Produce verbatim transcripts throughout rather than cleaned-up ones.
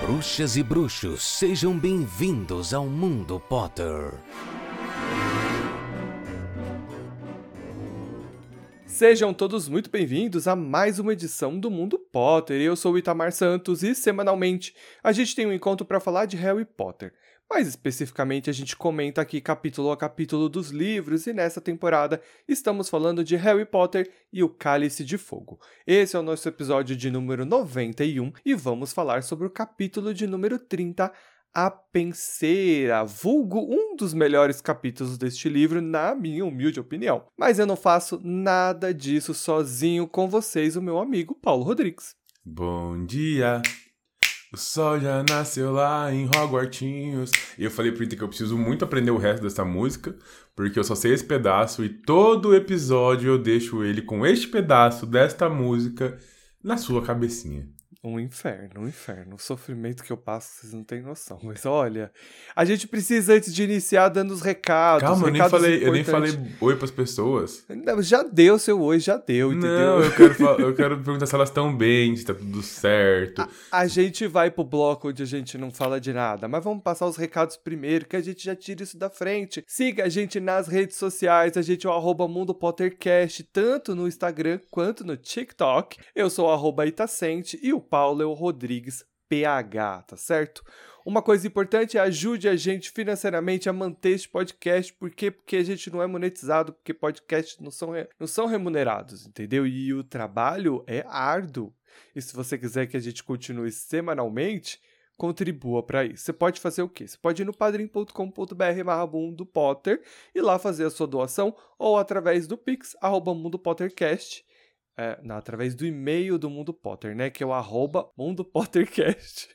Bruxas e bruxos, sejam bem-vindos ao Mundo Potter. Sejam todos muito bem-vindos a mais uma edição do Mundo Potter. Eu sou o Itamar Santos e, semanalmente, a gente tem um encontro para falar de Harry Potter. Mais especificamente, a gente comenta aqui capítulo a capítulo dos livros e nessa temporada estamos falando de Harry Potter e o Cálice de Fogo. Esse é o nosso episódio de número noventa e um e vamos falar sobre o capítulo de número trinta, A Penseira, vulgo um dos melhores capítulos deste livro, na minha humilde opinião. Mas eu não faço nada disso sozinho, com vocês, o meu amigo Paulo Rodrigues. Bom dia! O sol já nasceu lá em Hogwartinhos. E eu falei pro Ita que eu preciso muito aprender o resto dessa música, porque eu só sei esse pedaço e todo episódio eu deixo ele com este pedaço desta música na sua cabecinha. Um inferno, um inferno. O sofrimento que eu passo, vocês não têm noção. Mas olha, a gente precisa, antes de iniciar, dando os recados. Calma, recados eu, nem falei, eu nem falei oi pras pessoas. Não, já deu seu oi, já deu, entendeu? Não, eu quero, falar, eu quero perguntar se elas estão bem, se tá tudo certo. A, a gente vai pro bloco onde a gente não fala de nada, mas vamos passar os recados primeiro, que a gente já tira isso da frente. Siga a gente nas redes sociais, a gente é o arroba Mundo Pottercast, tanto no Instagram quanto no TikTok. Eu sou o arroba Itacente e o Paulo é o Rodrigues P H, tá certo? Uma coisa importante é ajude a gente financeiramente a manter este podcast. Por quê? Porque a gente não é monetizado, porque podcasts não são, re... não são remunerados, entendeu? E o trabalho é árduo. E se você quiser que a gente continue semanalmente, contribua para isso. Você pode fazer o quê? Você pode ir no padrim ponto com ponto br barra Mundo Potter e lá fazer a sua doação, ou através do Pix, arroba Mundo Pottercast. É, não, através do e-mail do Mundo Potter, né? Que é o arroba Mundo Pottercast.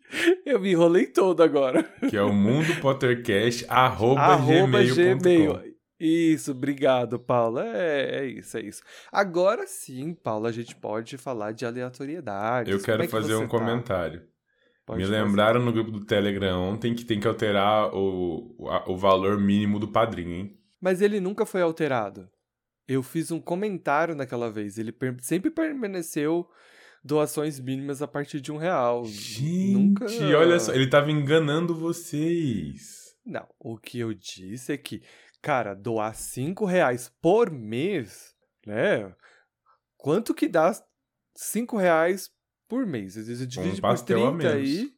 Eu me enrolei todo agora. Que é o Mundo Pottercast, arroba, arroba gmail ponto com. Isso, obrigado, Paulo. É, é isso, é isso. Agora sim, Paulo, a gente pode falar de aleatoriedade. Eu quero é que fazer um tá? comentário. Pode Me fazer. lembraram no grupo do Telegram ontem que tem que alterar o, o, o valor mínimo do padrinho, hein? Mas ele nunca foi alterado. Eu fiz um comentário naquela vez. Ele per- sempre permaneceu doações mínimas a partir de um real. Gente, Nunca... olha só, ele tava enganando vocês. Não, o que eu disse é que, cara, doar cinco reais por mês, né? Quanto que dá cinco reais por mês? Às vezes eu divide Um pastel por a trinta menos. aí.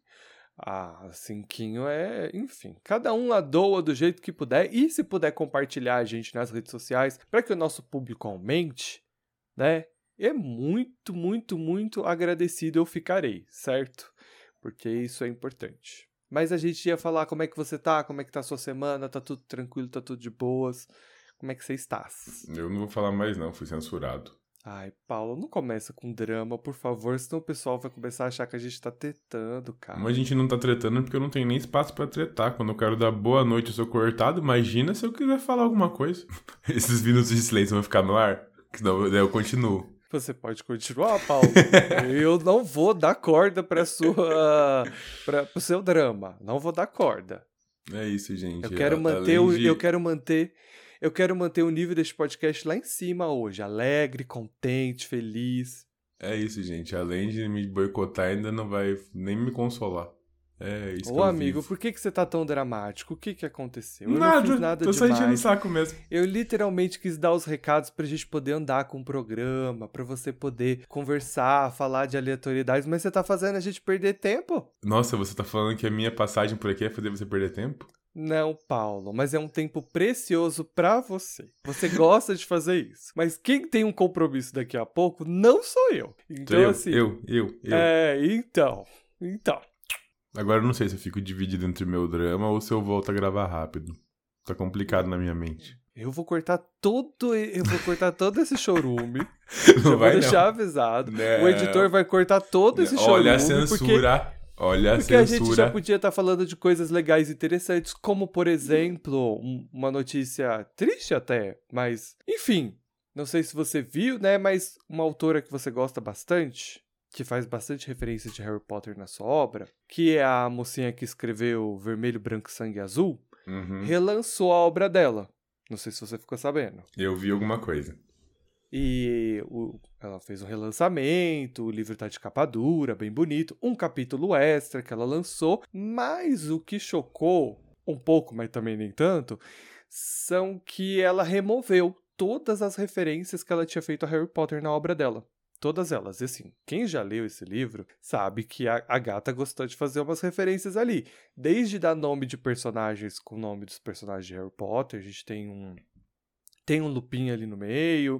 Ah, cinquinho é... Enfim, cada um lá doa do jeito que puder. E se puder compartilhar a gente nas redes sociais para que o nosso público aumente, né? É muito, muito, muito agradecido eu ficarei, certo? Porque isso é importante. Mas a gente ia falar como é que você tá, como é que tá a sua semana, tá tudo tranquilo, tá tudo de boas. Como é que você está? Eu não vou falar mais não, fui censurado. Ai, Paulo, não começa com drama, por favor, senão o pessoal vai começar a achar que a gente tá tretando, cara. Mas a gente não tá tretando porque eu não tenho nem espaço pra tretar. Quando eu quero dar boa noite eu sou cortado, imagina se eu quiser falar alguma coisa. Esses minutos de silêncio vão ficar no ar, senão eu continuo. Você pode continuar, Paulo. Eu não vou dar corda pra sua, pra, pro seu drama. Não vou dar corda. É isso, gente. Eu quero A- manter além o, de- eu quero manter, eu quero manter o nível deste podcast lá em cima hoje, alegre, contente, feliz. É isso, gente. Além de me boicotar, ainda não vai nem me consolar. É isso que Ô eu amigo, vivo. por que que você tá tão dramático? O que que aconteceu? Eu Nada, não fiz nada tô só enchendo o demais. saco mesmo. Eu literalmente quis dar os recados pra gente poder andar com o programa, pra você poder conversar, falar de aleatoriedades, mas você tá fazendo a gente perder tempo. Nossa, você tá falando que a minha passagem por aqui é fazer você perder tempo? Não, Paulo, mas é um tempo precioso pra você. Você gosta de fazer isso. Mas quem tem um compromisso daqui a pouco não sou eu. Então, eu, assim. eu, eu, eu. É, então. Então. Agora eu não sei se eu fico dividido entre o meu drama ou se eu volto a gravar rápido. Tá complicado na minha mente. Eu vou cortar todo. Eu vou cortar todo esse chorume. Não Já vai vou não. deixar avisado. Não. O editor vai cortar todo esse chorume. Olha a Porque censura. Olha a Porque a gente censura. já podia estar falando de coisas legais e interessantes, como, por exemplo, um- uma notícia triste até, mas... Enfim, não sei se você viu, né, mas uma autora que você gosta bastante, que faz bastante referência de Harry Potter na sua obra, que é a mocinha que escreveu Vermelho, Branco, Sangue Azul, Uhum. relançou a obra dela. Não sei se você ficou sabendo. Eu vi alguma coisa. E o, ela fez um relançamento, o livro tá de capa dura, bem bonito, um capítulo extra que ela lançou, mas o que chocou um pouco, mas também nem tanto, são que ela removeu todas as referências que ela tinha feito a Harry Potter na obra dela. Todas elas. E assim, quem já leu esse livro sabe que a, a gata gostou de fazer umas referências ali. Desde dar nome de personagens com o nome dos personagens de Harry Potter, a gente tem um, tem um Lupin ali no meio.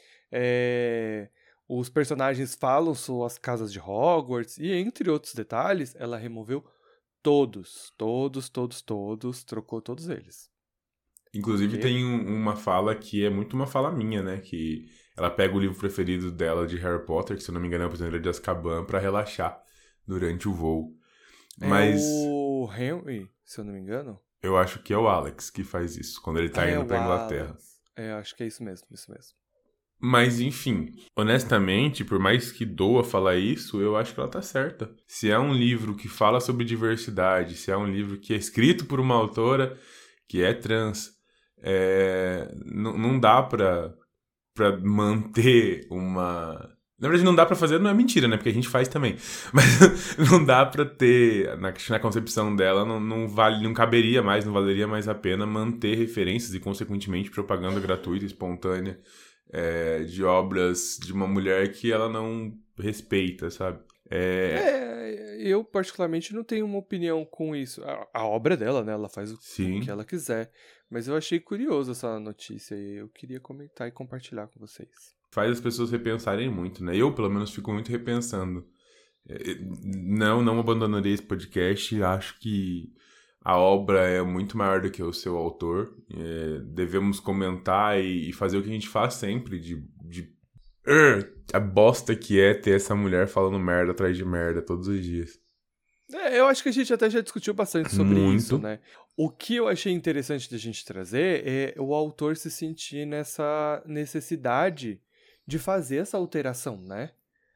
É, os personagens falam suas casas de Hogwarts. E entre outros detalhes, ela removeu todos, todos, todos, todos, trocou todos eles. Inclusive Porque... tem um, uma fala que é muito uma fala minha, né? Que ela pega o livro preferido dela de Harry Potter, que se eu não me engano é o Prisioneiro de Azkaban, pra relaxar durante o voo. Mas... É o Henry, se eu não me engano. Eu acho que é o Alex que faz isso, quando ele tá é indo pra Inglaterra. Alex. É, acho que é isso mesmo, isso mesmo. Mas, enfim, honestamente, por mais que doa falar isso, eu acho que ela tá certa. Se é um livro que fala sobre diversidade, se é um livro que é escrito por uma autora que é trans, é, n- não dá pra, pra manter uma... Na verdade, não dá pra fazer, não é mentira, né? Porque a gente faz também. Mas não dá pra ter, na, na concepção dela, não, não, vale, não caberia mais, não valeria mais a pena manter referências e, consequentemente, propaganda gratuita, espontânea, é, de obras de uma mulher que ela não respeita, sabe? É... É, eu particularmente não tenho uma opinião com isso. A, a obra dela, né? Ela faz o, Sim. o que ela quiser. Mas eu achei curioso essa notícia e eu queria comentar e compartilhar com vocês. Faz as pessoas repensarem muito, né? Eu, pelo menos, fico muito repensando. É, Não, não abandonaria esse podcast. Acho que a obra é muito maior do que o seu autor. É, devemos comentar e, e fazer o que a gente faz sempre, de, de Ur, a bosta que é ter essa mulher falando merda atrás de merda todos os dias. É, eu acho que a gente até já discutiu bastante sobre Muito. isso, né? O que eu achei interessante da gente trazer é o autor se sentir nessa necessidade de fazer essa alteração, né?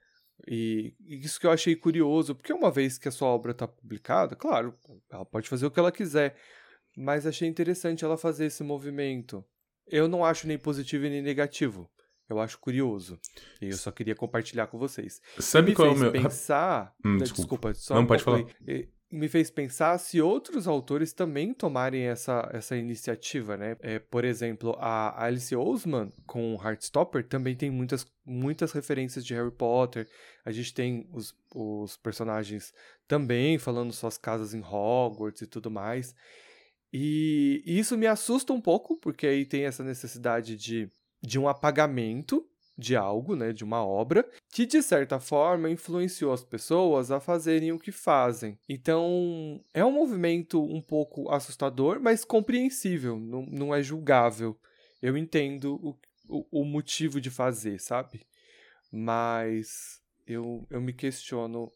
E isso que eu achei curioso, porque uma vez que a sua obra está publicada, claro, ela pode fazer o que ela quiser, mas achei interessante ela fazer esse movimento. Eu não acho nem positivo e nem negativo. Eu acho curioso. E eu só queria compartilhar com vocês. Sabe me qual é o fez meu... pensar... Hum, desculpa. desculpa. só Não, um pode pouco falar. aí. Me fez pensar se outros autores também tomarem essa, essa iniciativa, né? É, por exemplo, a Alice Oseman, com Heartstopper, também tem muitas, muitas referências de Harry Potter. A gente tem os, os personagens também falando suas casas em Hogwarts e tudo mais. E, e isso me assusta um pouco, porque aí tem essa necessidade de, de um apagamento de algo, né, de uma obra, que de certa forma influenciou as pessoas a fazerem o que fazem. Então, é um movimento um pouco assustador, mas compreensível, não, não é julgável. Eu entendo o, o, o motivo de fazer, sabe? Mas eu, eu me questiono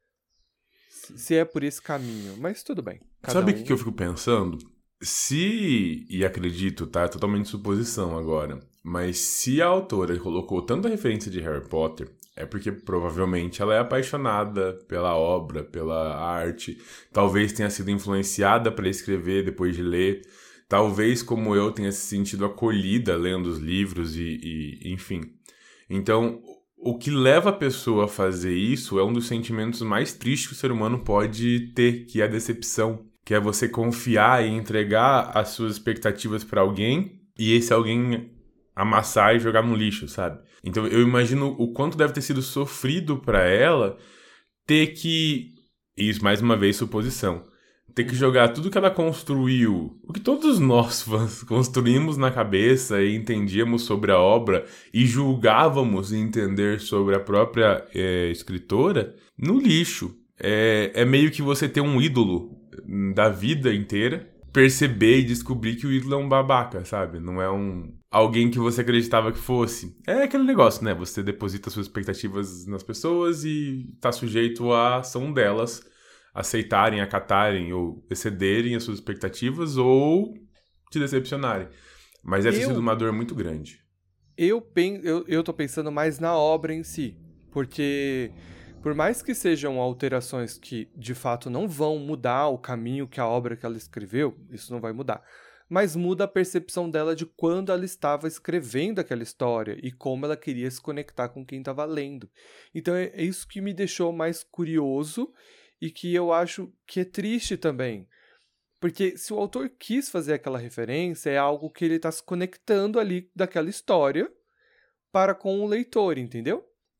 se, se é por esse caminho, mas tudo bem. Sabe o um... que, que eu fico pensando? Se, e acredito, tá? É totalmente suposição agora, mas se a autora colocou tanta referência de Harry Potter, é porque provavelmente ela é apaixonada pela obra, pela arte, talvez tenha sido influenciada para escrever depois de ler, talvez como eu tenha se sentido acolhida lendo os livros e, e enfim. Então, o que leva a pessoa a fazer isso é um dos sentimentos mais tristes que o ser humano pode ter, que é a decepção. Que é você confiar e entregar as suas expectativas para alguém e esse alguém amassar e jogar no lixo, sabe? Então eu imagino o quanto deve ter sido sofrido para ela ter que, isso mais uma vez suposição, ter que jogar tudo que ela construiu, o que todos nós fãs construímos na cabeça e entendíamos sobre a obra e julgávamos entender sobre a própria é, escritora, no lixo. É, é meio que você ter um ídolo da vida inteira, perceber e descobrir que o ídolo é um babaca, sabe? Não é um alguém que você acreditava que fosse. É aquele negócio, né? Você deposita suas expectativas nas pessoas e tá sujeito à ação delas aceitarem, acatarem ou excederem as suas expectativas ou te decepcionarem. Mas deve ter Eu- sido uma dor muito grande. Eu, pen... eu, eu tô pensando mais na obra em si, porque por mais que sejam alterações que de fato não vão mudar o caminho que a obra que ela escreveu, isso não vai mudar. mas muda a percepção dela de quando ela estava escrevendo aquela história e como ela queria se conectar com quem estava lendo. Então é isso que me deixou mais curioso e que eu acho que é triste também. Porque se o autor quis fazer aquela referência, é algo que ele está se conectando ali daquela história para com o leitor, entendeu?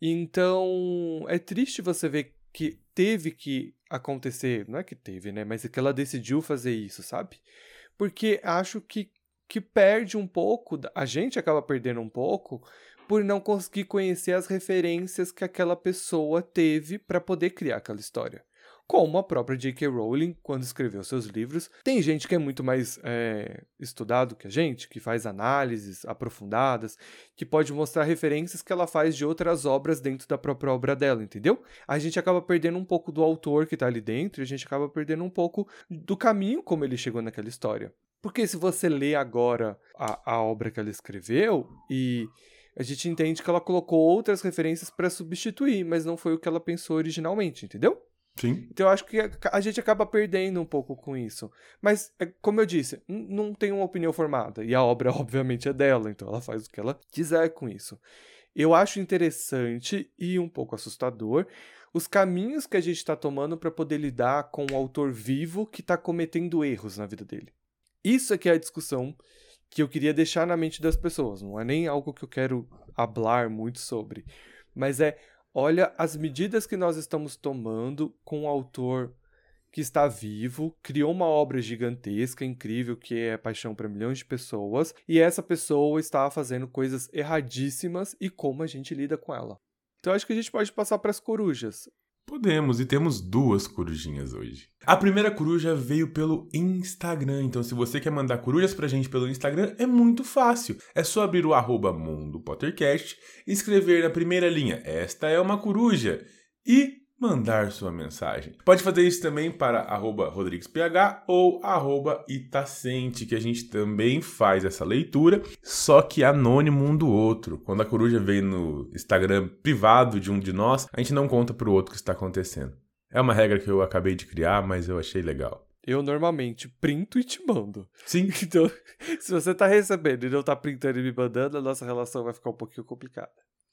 Então, é triste você ver que teve que acontecer, não é que teve, né? Mas é que ela decidiu fazer isso, sabe? Porque acho que, que perde um pouco, a gente acaba perdendo um pouco por não conseguir conhecer as referências que aquela pessoa teve para poder criar aquela história. Como a própria J K. Rowling, quando escreveu seus livros. Tem gente que é muito mais é, estudado que a gente, que faz análises aprofundadas, que pode mostrar referências que ela faz de outras obras dentro da própria obra dela, entendeu? A gente acaba perdendo um pouco do autor que está ali dentro e a gente acaba perdendo um pouco do caminho como ele chegou naquela história. Porque se você lê agora a, a obra que ela escreveu e a gente entende que ela colocou outras referências para substituir, mas não foi o que ela pensou originalmente, entendeu? Sim. Então eu acho que a gente acaba perdendo um pouco com isso. Mas, como eu disse, não tem uma opinião formada. E a obra, obviamente, é dela, então ela faz o que ela quiser com isso. Eu acho interessante e um pouco assustador os caminhos que a gente está tomando para poder lidar com o autor vivo que está cometendo erros na vida dele. Isso é que é a discussão que eu queria deixar na mente das pessoas. Não é nem algo que eu quero hablar muito sobre. Mas é... Olha as medidas que nós estamos tomando com um autor que está vivo, criou uma obra gigantesca, incrível, que é paixão para milhões de pessoas, e essa pessoa está fazendo coisas erradíssimas e como a gente lida com ela. Então acho que a gente pode passar para as corujas. Podemos, e temos duas corujinhas hoje. A primeira coruja veio pelo Instagram, então se você quer mandar corujas pra gente pelo Instagram, é muito fácil. É só abrir o arroba Mundo Pottercast, escrever na primeira linha, esta é uma coruja, e mandar sua mensagem. Pode fazer isso também para arroba rodriguesph ou arroba itacente, que a gente também faz essa leitura, só que anônimo um do outro. Quando a coruja vem no Instagram privado de um de nós, a gente não conta pro outro o que está acontecendo. É uma regra que eu acabei de criar, mas eu achei legal. Eu normalmente printo e te mando. Sim. Então, se você tá recebendo e não tá printando e me mandando, a nossa relação vai ficar um pouquinho complicada.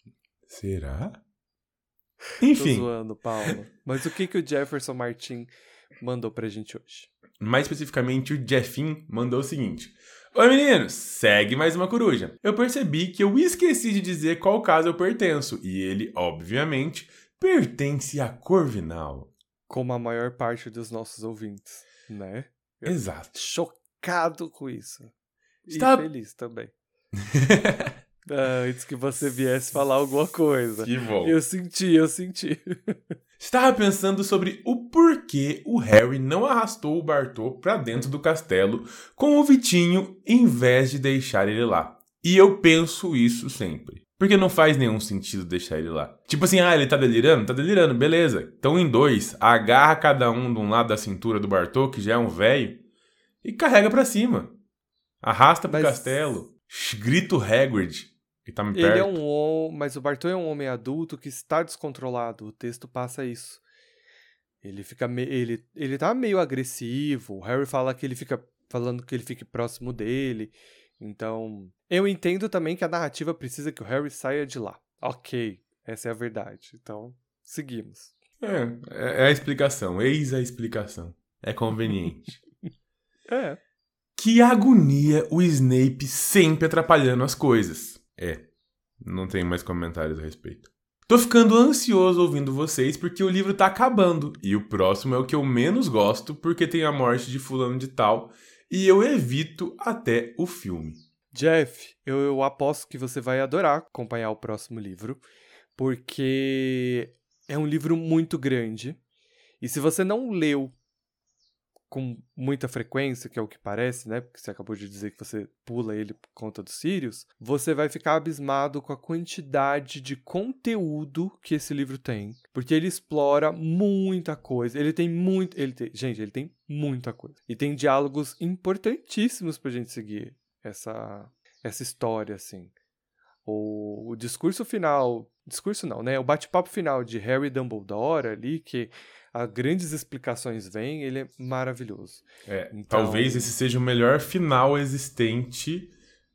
Será? Enfim. Tô zoando, Paulo. Mas o que, que o Jefferson Martin mandou pra gente hoje? Mais especificamente, o Jeffin mandou o seguinte. Oi, meninos! Segue mais uma coruja. Eu percebi que eu esqueci de dizer qual caso eu pertenço. E ele, obviamente, pertence a Corvinal. Como a maior parte dos nossos ouvintes, né? Eu Exato. Chocado com isso. Está... E feliz também. Ah, antes que você viesse falar alguma coisa. Que bom. Eu senti, eu senti. Estava pensando sobre o porquê o Harry não arrastou o Bartô pra dentro do castelo com o Vitinho em vez de deixar ele lá. E eu penso isso sempre. Porque não faz nenhum sentido deixar ele lá. Tipo assim, ah, ele tá delirando? Tá delirando, beleza. Então em dois, agarra cada um de um lado da cintura do Bartô, que já é um velho, e carrega pra cima. Arrasta pro Mas... castelo. Grita o Hagrid. Que tá me Ele perto. é um homem, mas o Bartô é um homem adulto que está descontrolado. O texto passa isso. Ele fica me... ele ele tá meio agressivo. O Harry fala que ele fica falando que ele fique próximo dele. Então, eu entendo também que a narrativa precisa que o Harry saia de lá. OK, essa é a verdade. Então, seguimos. É, é a explicação. Eis a explicação. É conveniente. É. Que agonia o Snape sempre atrapalhando as coisas. É, não tenho mais comentários a respeito. Tô ficando ansioso ouvindo vocês porque o livro tá acabando. E o próximo é o que eu menos gosto porque tem a morte de fulano de tal. E eu evito até o filme. Jeff, eu, eu aposto que você vai adorar acompanhar o próximo livro. Porque é um livro muito grande. E se você não leu com muita frequência, que é o que parece, né? Porque você acabou de dizer que você pula ele por conta dos Sirius, você vai ficar abismado com a quantidade de conteúdo que esse livro tem. Porque ele explora muita coisa. Ele tem muito... Ele tem, gente, ele tem muita coisa. E tem diálogos importantíssimos pra gente seguir essa, essa história, assim. o, o discurso final, discurso não, né? O bate-papo final de Harry e Dumbledore ali, que as grandes explicações vêm, ele é maravilhoso. É, Então- talvez esse seja o melhor final existente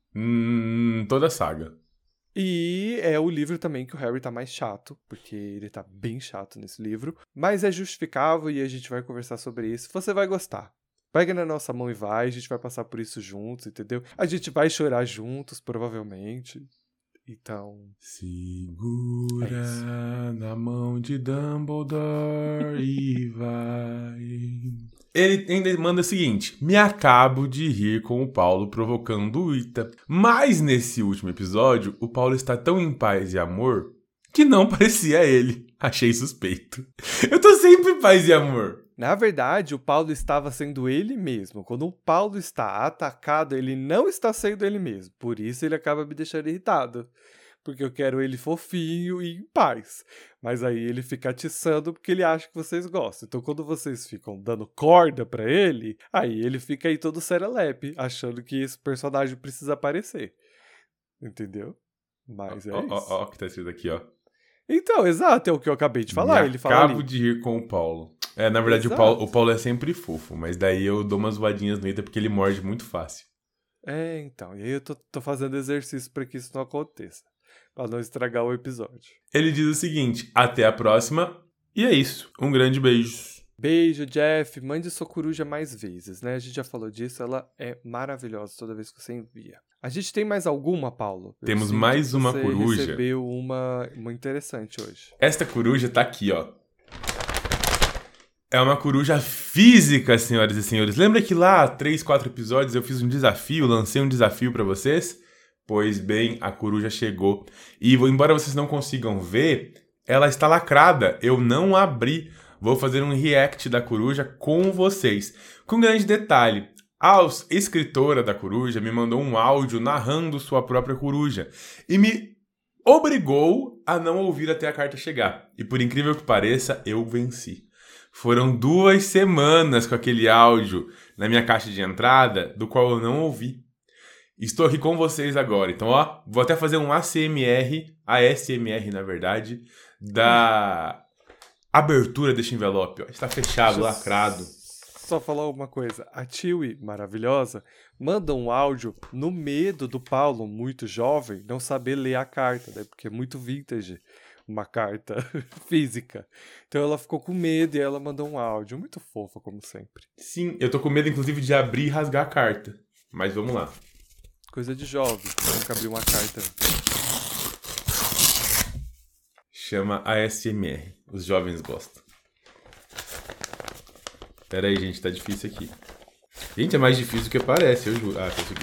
em toda a saga. E é o livro também que o Harry tá mais chato, porque ele tá bem chato nesse livro. Mas é justificável e a gente vai conversar sobre isso. Você vai gostar. Pega na nossa mão e vai, a gente vai passar por isso juntos, entendeu? A gente vai chorar juntos, provavelmente. Então, Segura É isso. na mão de Dumbledore e vai. Ele ainda manda o seguinte: me acabo de rir com o Paulo provocando o Ita. Mas nesse último episódio, o Paulo está tão em paz e amor que não parecia ele. Achei suspeito. Eu tô sempre em paz e amor. na verdade, o Paulo estava sendo ele mesmo. Quando o Paulo está atacado, ele não está sendo ele mesmo. Por isso ele acaba me deixando irritado. Porque eu quero ele fofinho e em paz. Mas aí ele fica atiçando porque ele acha que vocês gostam. Então quando vocês ficam dando corda pra ele, aí ele fica aí todo serelepe, achando que esse personagem precisa aparecer. Entendeu? Mas é Ó, isso. ó, ó, o que tá escrito aqui, ó. Então, exato, é o que eu acabei de falar. Me Ele fala acabo ali. de rir com o Paulo. É, na verdade, o Exato. Paulo, o Paulo é sempre fofo, mas daí eu dou umas zoadinhas no Ita porque ele morde muito fácil. É, então. E aí eu tô, tô fazendo exercício pra que isso não aconteça. Pra não estragar o episódio. Ele diz o seguinte: até a próxima. E é isso. Um grande beijo. Beijo, Jeff. Mande sua coruja mais vezes, né? A gente já falou disso. Ela é maravilhosa toda vez que você envia. A gente tem mais alguma, Paulo? Eu Temos sinto mais que uma você coruja. recebeu uma, uma interessante hoje. Esta coruja tá aqui, ó. É uma coruja física, senhoras e senhores. Lembra que lá, há três, quatro episódios, eu fiz um desafio, lancei um desafio pra vocês? Pois bem, a coruja chegou. E embora vocês não consigam ver, ela está lacrada. Eu não abri. Vou fazer um react da coruja com vocês. Com um grande detalhe. A escritora da coruja me mandou um áudio narrando sua própria coruja. E me obrigou a não ouvir até a carta chegar. E por incrível que pareça, eu venci. Foram duas semanas com aquele áudio na minha caixa de entrada, do qual eu não ouvi. Estou aqui com vocês agora. Então, ó, vou até fazer um A C M R, A S M R, na verdade, da abertura deste envelope. Ó. Está fechado, Deixa eu lacrado. Só falar uma coisa. A Tiwi, maravilhosa, manda um áudio no medo do Paulo, muito jovem, não saber ler a carta, né? Porque é muito vintage uma carta física. Então ela ficou com medo e ela mandou um áudio. Muito fofa, como sempre. Sim, eu tô com medo, inclusive, de abrir e rasgar a carta. Mas vamos lá. Coisa de jovem. Nunca abriu uma carta. Chama A S M R. Os jovens gostam. Pera aí, gente, tá difícil aqui. Gente, é mais difícil do que parece, eu juro. Ah, consegui.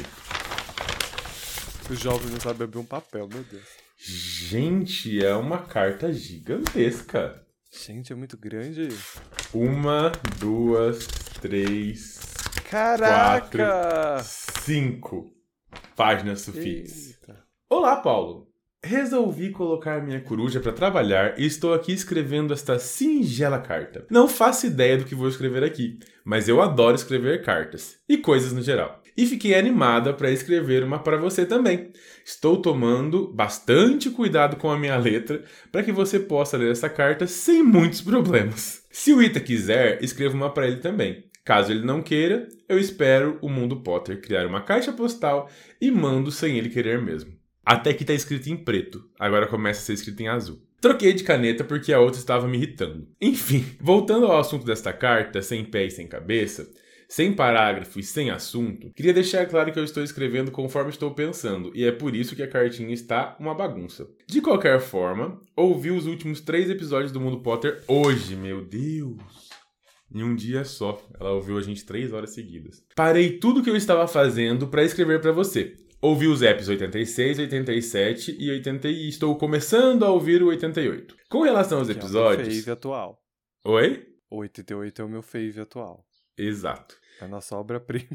Os jovens não sabem abrir um papel, meu Deus. Gente, é uma carta gigantesca. Gente, é muito grande. Uma, duas, três, Caraca! cinco páginas suficientes. Eita. Olá, Paulo. Resolvi colocar minha coruja para trabalhar e estou aqui escrevendo esta singela carta. Não faço ideia do que vou escrever aqui, mas eu adoro escrever cartas e coisas no geral. E fiquei animada para escrever uma para você também. Estou tomando bastante cuidado com a minha letra para que você possa ler essa carta sem muitos problemas. Se o Ita quiser, escreva uma para ele também. Caso ele não queira, eu espero o Mundo Potter criar uma caixa postal e mando sem ele querer mesmo. Até que tá escrito em preto, agora começa a ser escrito em azul. Troquei de caneta porque a outra estava me irritando. Enfim, voltando ao assunto desta carta, sem pé e sem cabeça, sem parágrafo e sem assunto, queria deixar claro que eu estou escrevendo conforme estou pensando, e é por isso que a cartinha está uma bagunça. De qualquer forma, ouvi os últimos três episódios do Mundo Potter hoje, meu Deus! Em um dia só, ela ouviu a gente três horas seguidas. Parei tudo o que eu estava fazendo para escrever para você. Ouvi os apps oitenta e seis, oitenta e sete e oitenta e estou começando a ouvir o oitenta e oito. Com relação aos Que é o meu episódios... fave atual. Oi? O oitenta e oito é o meu fave atual. Exato. É a nossa obra-prima.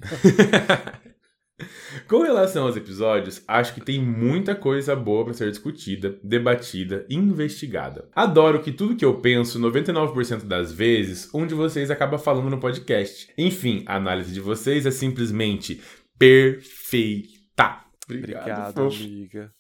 Com relação aos episódios, acho que tem muita coisa boa para ser discutida, debatida e investigada. Adoro que tudo que eu penso, noventa e nove por cento das vezes, um de vocês acaba falando no podcast. Enfim, a análise de vocês é simplesmente perfeita. Obrigado, Obrigado, fofo. amiga.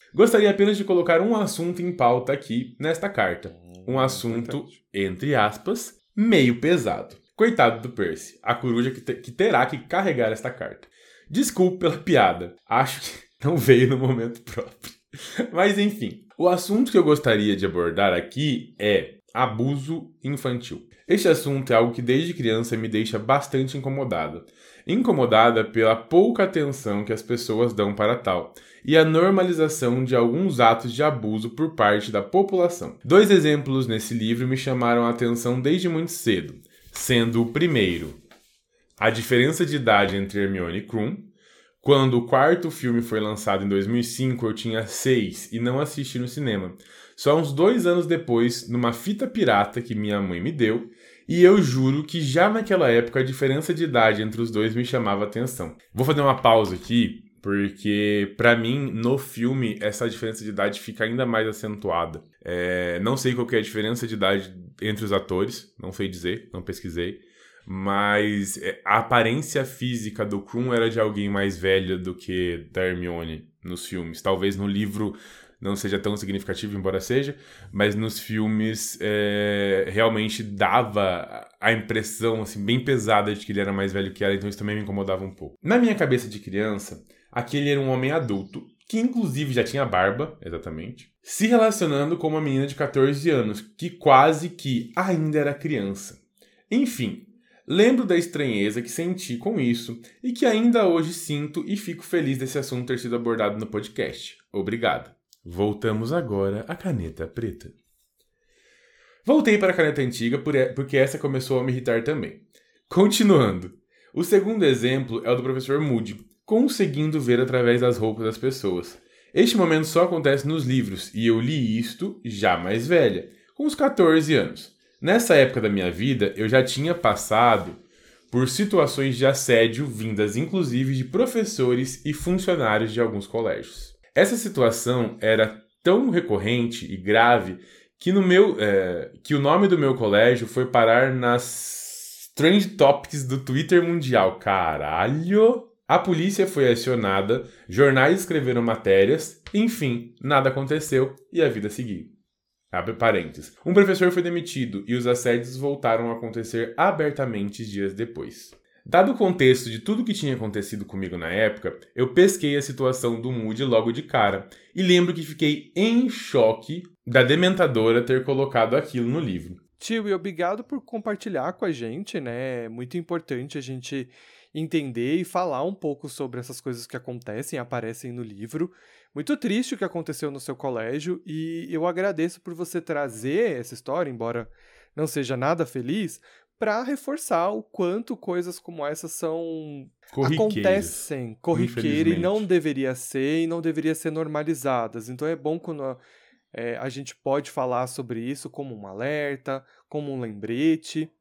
Gostaria apenas de colocar um assunto em pauta aqui nesta carta. Um Hum, assunto, importante. entre aspas, meio pesado. Coitado do Percy, a coruja que, te- que terá que carregar esta carta. Desculpe pela piada, acho que não veio no momento próprio. Mas enfim, o assunto que eu gostaria de abordar aqui é abuso infantil. Este assunto é algo que desde criança me deixa bastante incomodada. Incomodada pela pouca atenção que as pessoas dão para tal e a normalização de alguns atos de abuso por parte da população. Dois exemplos nesse livro me chamaram a atenção desde muito cedo, sendo o primeiro, a diferença de idade entre Hermione e Krum. Quando o quarto filme foi lançado em dois mil e cinco, eu tinha seis e não assisti no cinema. Só uns dois anos depois, numa fita pirata que minha mãe me deu, e eu juro que já naquela época a diferença de idade entre os dois me chamava atenção. Vou fazer uma pausa aqui, porque pra mim, no filme, essa diferença de idade fica ainda mais acentuada. É, não sei qual que é a diferença de idade entre os atores, não sei dizer, não pesquisei. Mas a aparência física do Krum era de alguém mais velho do que da Hermione nos filmes. Talvez no livro não seja tão significativo, embora seja, mas nos filmes é, realmente dava a impressão assim, bem pesada de que ele era mais velho que ela, então isso também me incomodava um pouco. Na minha cabeça de criança, aquele era um homem adulto, que inclusive já tinha barba, exatamente, se relacionando com uma menina de catorze anos, que quase que ainda era criança. Enfim, lembro da estranheza que senti com isso e que ainda hoje sinto e fico feliz desse assunto ter sido abordado no podcast. Obrigado. Voltamos agora à caneta preta. Voltei para a caneta antiga porque essa começou a me irritar também. Continuando. O segundo exemplo é o do professor Moody, conseguindo ver através das roupas das pessoas. Este momento só acontece nos livros e eu li isto já mais velha, com uns catorze anos. Nessa época da minha vida, eu já tinha passado por situações de assédio vindas inclusive de professores e funcionários de alguns colégios. Essa situação era tão recorrente e grave que, no meu, é, que o nome do meu colégio foi parar nas Trend Topics do Twitter mundial. Caralho! A polícia foi acionada, jornais escreveram matérias, enfim, nada aconteceu e a vida seguiu. Abre parênteses. Um professor foi demitido e os assédios voltaram a acontecer abertamente dias depois. Dado o contexto de tudo que tinha acontecido comigo na época, eu pesquei a situação do Moody logo de cara e lembro que fiquei em choque da dementadora ter colocado aquilo no livro. Tio, e obrigado por compartilhar com a gente, né? É muito importante a gente entender e falar um pouco sobre essas coisas que acontecem, aparecem no livro. Muito triste o que aconteceu no seu colégio e eu agradeço por você trazer essa história, embora não seja nada feliz, para reforçar o quanto coisas como essas são acontecem corriqueira e não deveria ser e não deveria ser normalizadas. Então é bom quando é, a gente pode falar sobre isso como um alerta, como um lembrete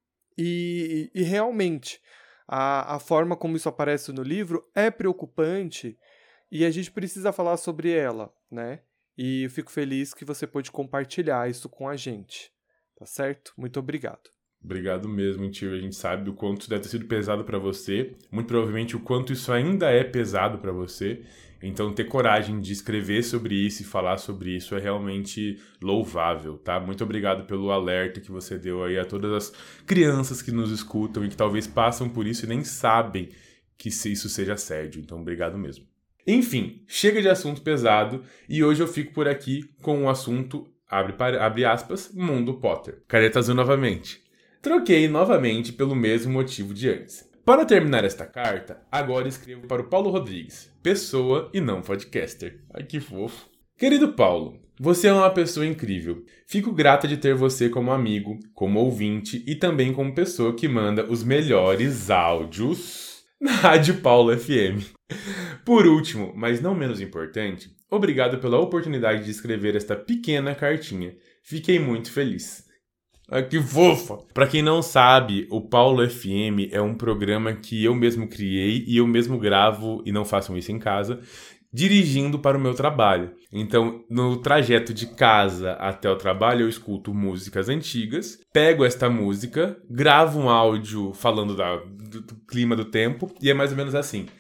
e, e realmente a, a forma como isso aparece no livro é preocupante e a gente precisa falar sobre ela, né? E eu fico feliz que você pôde compartilhar isso com a gente, tá certo? Muito obrigado. Obrigado mesmo, tio. A gente sabe o quanto isso deve ter sido pesado pra você. Muito provavelmente o quanto isso ainda é pesado pra você. Então ter coragem de escrever sobre isso e falar sobre isso é realmente louvável, tá? Muito obrigado pelo alerta que você deu aí a todas as crianças que nos escutam e que talvez passam por isso e nem sabem que isso seja assédio. Então obrigado mesmo. Enfim, chega de assunto pesado e hoje eu fico por aqui com o assunto, abre, abre aspas, Mundo Potter. Caneta azul novamente. Troquei novamente pelo mesmo motivo de antes. Para terminar esta carta, agora escrevo para o Paulo Rodrigues, pessoa e não podcaster. Ai, que fofo. Querido Paulo, você é uma pessoa incrível. Fico grata de ter você como amigo, como ouvinte e também como pessoa que manda os melhores áudios na Rádio Paulo F M. Por último, mas não menos importante, obrigado pela oportunidade de escrever esta pequena cartinha. Fiquei muito feliz. Ah, que fofa! Pra quem não sabe, o Paulo F M é um programa que eu mesmo criei e eu mesmo gravo, e não façam isso em casa, dirigindo para o meu trabalho. Então, no trajeto de casa até o trabalho, eu escuto músicas antigas, pego esta música, gravo um áudio falando da, do, do clima do tempo, e é mais ou menos assim.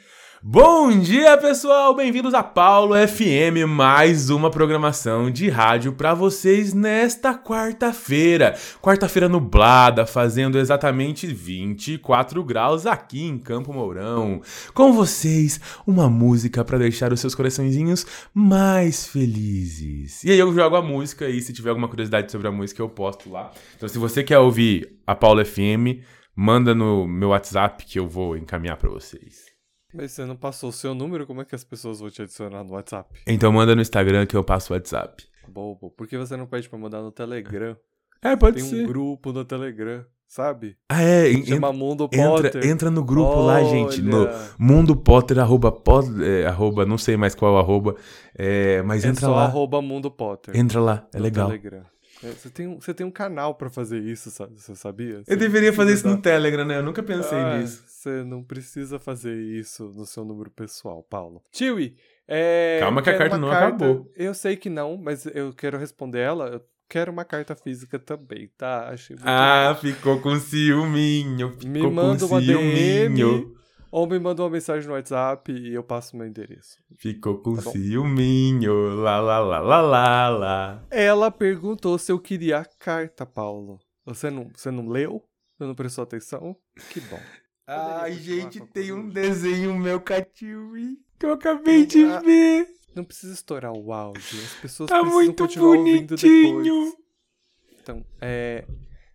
Bom dia, pessoal! Bem-vindos a Paulo F M, mais uma programação de rádio para vocês nesta quarta-feira. Quarta-feira nublada, fazendo exatamente vinte e quatro graus aqui em Campo Mourão. Com vocês, uma música para deixar os seus coraçõezinhos mais felizes. E aí eu jogo a música e se tiver alguma curiosidade sobre a música eu posto lá. Então se você quer ouvir a Paulo F M, manda no meu WhatsApp que eu vou encaminhar para vocês. Mas você não passou o seu número? Como é que as pessoas vão te adicionar no WhatsApp? Então manda no Instagram que eu passo o WhatsApp. Bobo, por que você não pede pra mandar no Telegram? É, pode Tem ser. um grupo no Telegram, sabe? Ah, é. Chama entra, Mundo Potter. Entra, entra no grupo lá, gente. No Olha. Mundo Potter, arroba, pod, é, arroba, não sei mais qual arroba. É, mas É entra só lá. arroba Mundo Potter. Entra lá, é no legal. Telegram. É, você, tem um, você tem um canal pra fazer isso, sabe? Você sabia? Você Eu deveria fazer isso dar... no Telegram, né? Eu nunca pensei ah, nisso. Você não precisa fazer isso no seu número pessoal, Paulo. Tiwi, é... Calma que a quero carta uma não acabou. Eu sei que não, mas eu quero responder ela. Eu quero uma carta física também, tá? Achei muito Ah, bom. ficou com ciúminho. Ficou Me com manda uma D M ciúminho. ou me manda uma mensagem no WhatsApp e eu passo meu endereço. Ficou com Tá bom. ciúminho. Lá, lá, lá, lá, lá, lá. Ela perguntou se eu queria a carta, Paulo. Você não, você não leu? Você não prestou atenção? Que bom. Ai, Poderia gente, continuar com a tem um coruja? desenho meu com a Tiwi que eu acabei de Ah, ver. Não precisa estourar o áudio. As pessoas Tá precisam muito continuar ouvindo bonitinho. depois. Então, é,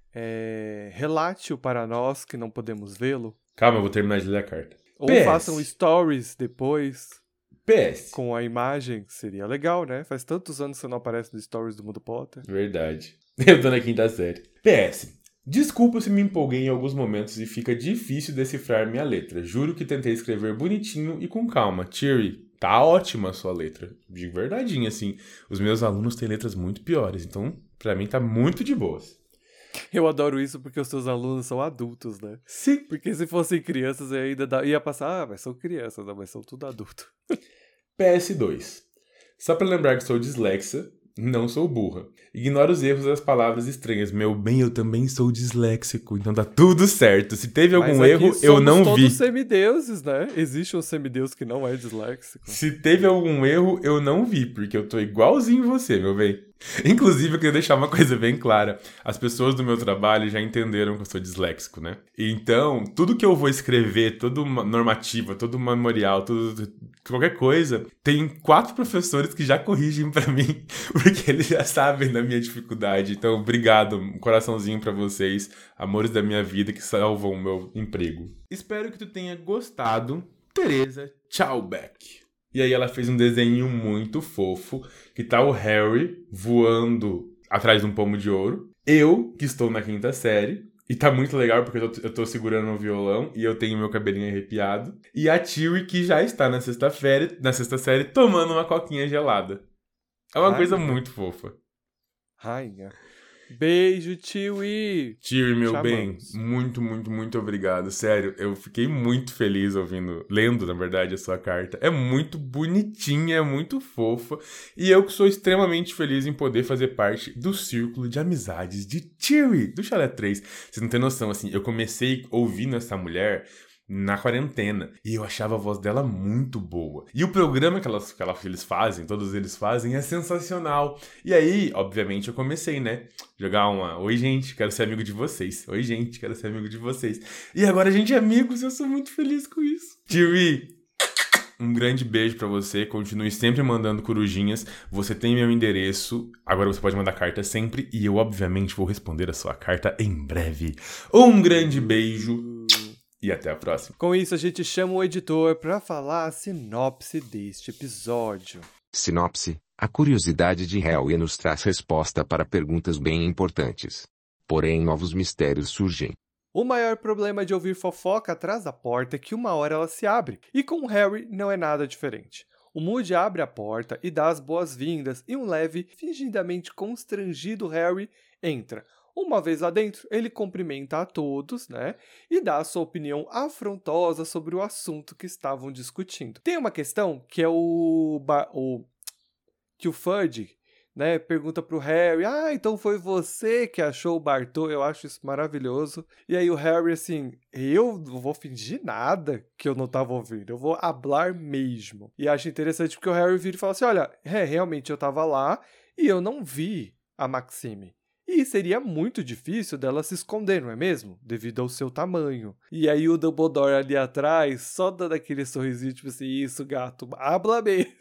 é, relate-o para nós que não podemos vê-lo. Calma, eu vou terminar de ler a carta. Ou P S. façam stories depois P S. com a imagem. Seria legal, né? Faz tantos anos que você não aparece nos stories do Mundo Potter. Verdade. Eu tô na quinta série. P S. Desculpa se me empolguei em alguns momentos e fica difícil decifrar minha letra. Juro que tentei escrever bonitinho e com calma. Thierry, tá ótima a sua letra. De verdadeinha, assim. Os meus alunos têm letras muito piores, então pra mim tá muito de boas. Eu adoro isso porque os seus alunos são adultos, né? Sim. Porque se fossem crianças, eu ainda dá- ia passar, ah, mas são crianças, não, mas são tudo adulto. P S dois. Só pra lembrar que sou dislexa, não sou burra. Ignora os erros das palavras estranhas. Meu bem, eu também sou disléxico, então tá tudo certo. Se teve algum Mas aqui erro, eu somos não vi. todos semideuses, né? Existe um semideus que não é disléxico. Se teve algum erro, eu não vi, porque eu tô igualzinho você, meu bem. Inclusive, eu queria deixar uma coisa bem clara. As pessoas do meu trabalho já entenderam que eu sou disléxico, né? Então, tudo que eu vou escrever, toda uma normativa, todo um memorial, tudo, qualquer coisa, tem quatro professores que já corrigem pra mim, porque eles já sabem da minha dificuldade. Então, obrigado, um coraçãozinho pra vocês, amores da minha vida que salvam o meu emprego. Espero que tu tenha gostado. Tereza, tchau, Beck. E aí ela fez um desenho muito fofo, que tá o Harry voando atrás de um pomo de ouro. Eu, que estou na quinta série, e tá muito legal porque eu tô, eu tô segurando um violão e eu tenho meu cabelinho arrepiado. E a Thierry, que já está na sexta série, na sexta série tomando uma coquinha gelada. É uma Ai, coisa meu muito fofa. Rainha. Beijo, Tiwi. Thierry, meu Chamamos. bem, muito, muito, muito obrigado. Sério, eu fiquei muito feliz ouvindo, lendo, na verdade, a sua carta. É muito bonitinha, é muito fofa. E eu que sou extremamente feliz em poder fazer parte do círculo de amizades de Thierry, do Chalé três. Vocês não têm noção, assim, eu comecei ouvindo essa mulher na quarentena. E eu achava a voz dela muito boa. E o programa que, elas, que, ela, que eles fazem, todos eles fazem, é sensacional. E aí, obviamente, eu comecei, né? Jogar uma... Oi, gente, quero ser amigo de vocês. Oi, gente, quero ser amigo de vocês. E agora a gente é amigos e eu sou muito feliz com isso. Thierry, um grande beijo pra você. Continue sempre mandando corujinhas. Você tem meu endereço. Agora você pode mandar carta sempre. E eu, obviamente, vou responder a sua carta em breve. Um grande beijo. E até a próxima. Com isso, a gente chama o editor para falar a sinopse deste episódio. Sinopse: a curiosidade de Harry nos traz resposta para perguntas bem importantes. Porém, novos mistérios surgem. O maior problema de ouvir fofoca atrás da porta é que uma hora ela se abre, e com Harry não é nada diferente. O Moody abre a porta e dá as boas-vindas, e um leve, fingidamente constrangido Harry entra. Uma vez lá dentro, ele cumprimenta a todos, né, e dá a sua opinião afrontosa sobre o assunto que estavam discutindo. Tem uma questão que é o... Ba- o que o Fudge, né, pergunta pro Harry, ah, então foi você que achou o Bartô? Eu acho isso maravilhoso. E aí o Harry, assim, eu não vou fingir nada que eu não tava ouvindo, eu vou hablar mesmo. E acho interessante porque o Harry vira e fala assim, olha, é, realmente eu tava lá e eu não vi a Maxime. E seria muito difícil dela se esconder, não é mesmo? Devido ao seu tamanho. E aí o Dumbledore ali atrás, só dando aquele sorrisinho, tipo assim, isso, gato, habla mesmo.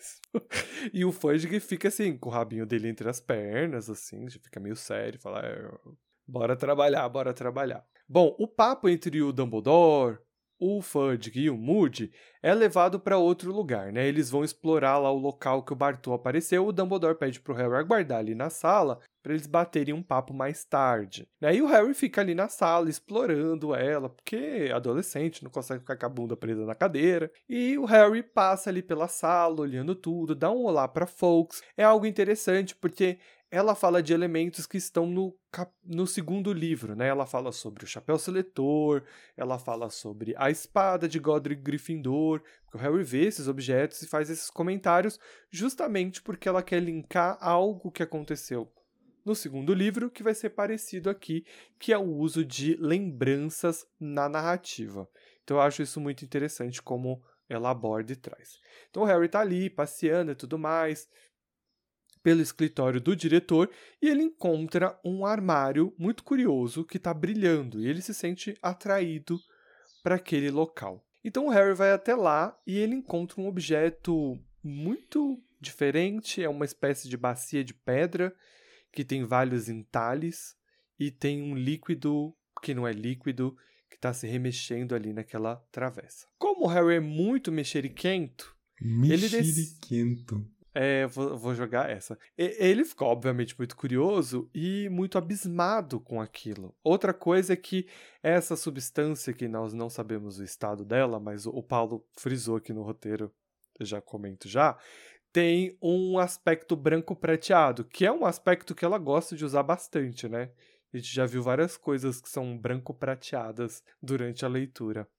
E o Fudge fica assim, com o rabinho dele entre as pernas, assim, já fica meio sério, fala, é, bora trabalhar, bora trabalhar. Bom, o papo entre o Dumbledore, o Fudge e o Moody é levado para outro lugar, né? Eles vão explorar lá o local que o Bartô apareceu. O Dumbledore pede pro Harry aguardar ali na sala para eles baterem um papo mais tarde. E aí o Harry fica ali na sala explorando ela, porque adolescente não consegue ficar com a bunda presa na cadeira. E o Harry passa ali pela sala, olhando tudo, dá um olá para Fawkes. É algo interessante porque ela fala de elementos que estão no, cap... no segundo livro, né? Ela fala sobre o chapéu seletor, ela fala sobre a espada de Godric Gryffindor, porque o Harry vê esses objetos e faz esses comentários justamente porque ela quer linkar algo que aconteceu no segundo livro, que vai ser parecido aqui, que é o uso de lembranças na narrativa. Então eu acho isso muito interessante como ela aborda e traz. Então o Harry tá ali, passeando e tudo mais, pelo escritório do diretor, e ele encontra um armário muito curioso que está brilhando, e ele se sente atraído para aquele local. Então o Harry vai até lá e ele encontra um objeto muito diferente, é uma espécie de bacia de pedra que tem vários entalhes e tem um líquido que não é líquido, que está se remexendo ali naquela travessa. Como o Harry é muito mexeriquento, Mexeriquento. ele dec... É, vou, vou jogar essa. Ele ficou, obviamente, muito curioso e muito abismado com aquilo. Outra coisa é que essa substância, que nós não sabemos o estado dela, mas o Paulo frisou aqui no roteiro, eu já comento já, tem um aspecto branco prateado, que é um aspecto que ela gosta de usar bastante, né? A gente já viu várias coisas que são branco prateadas durante a leitura.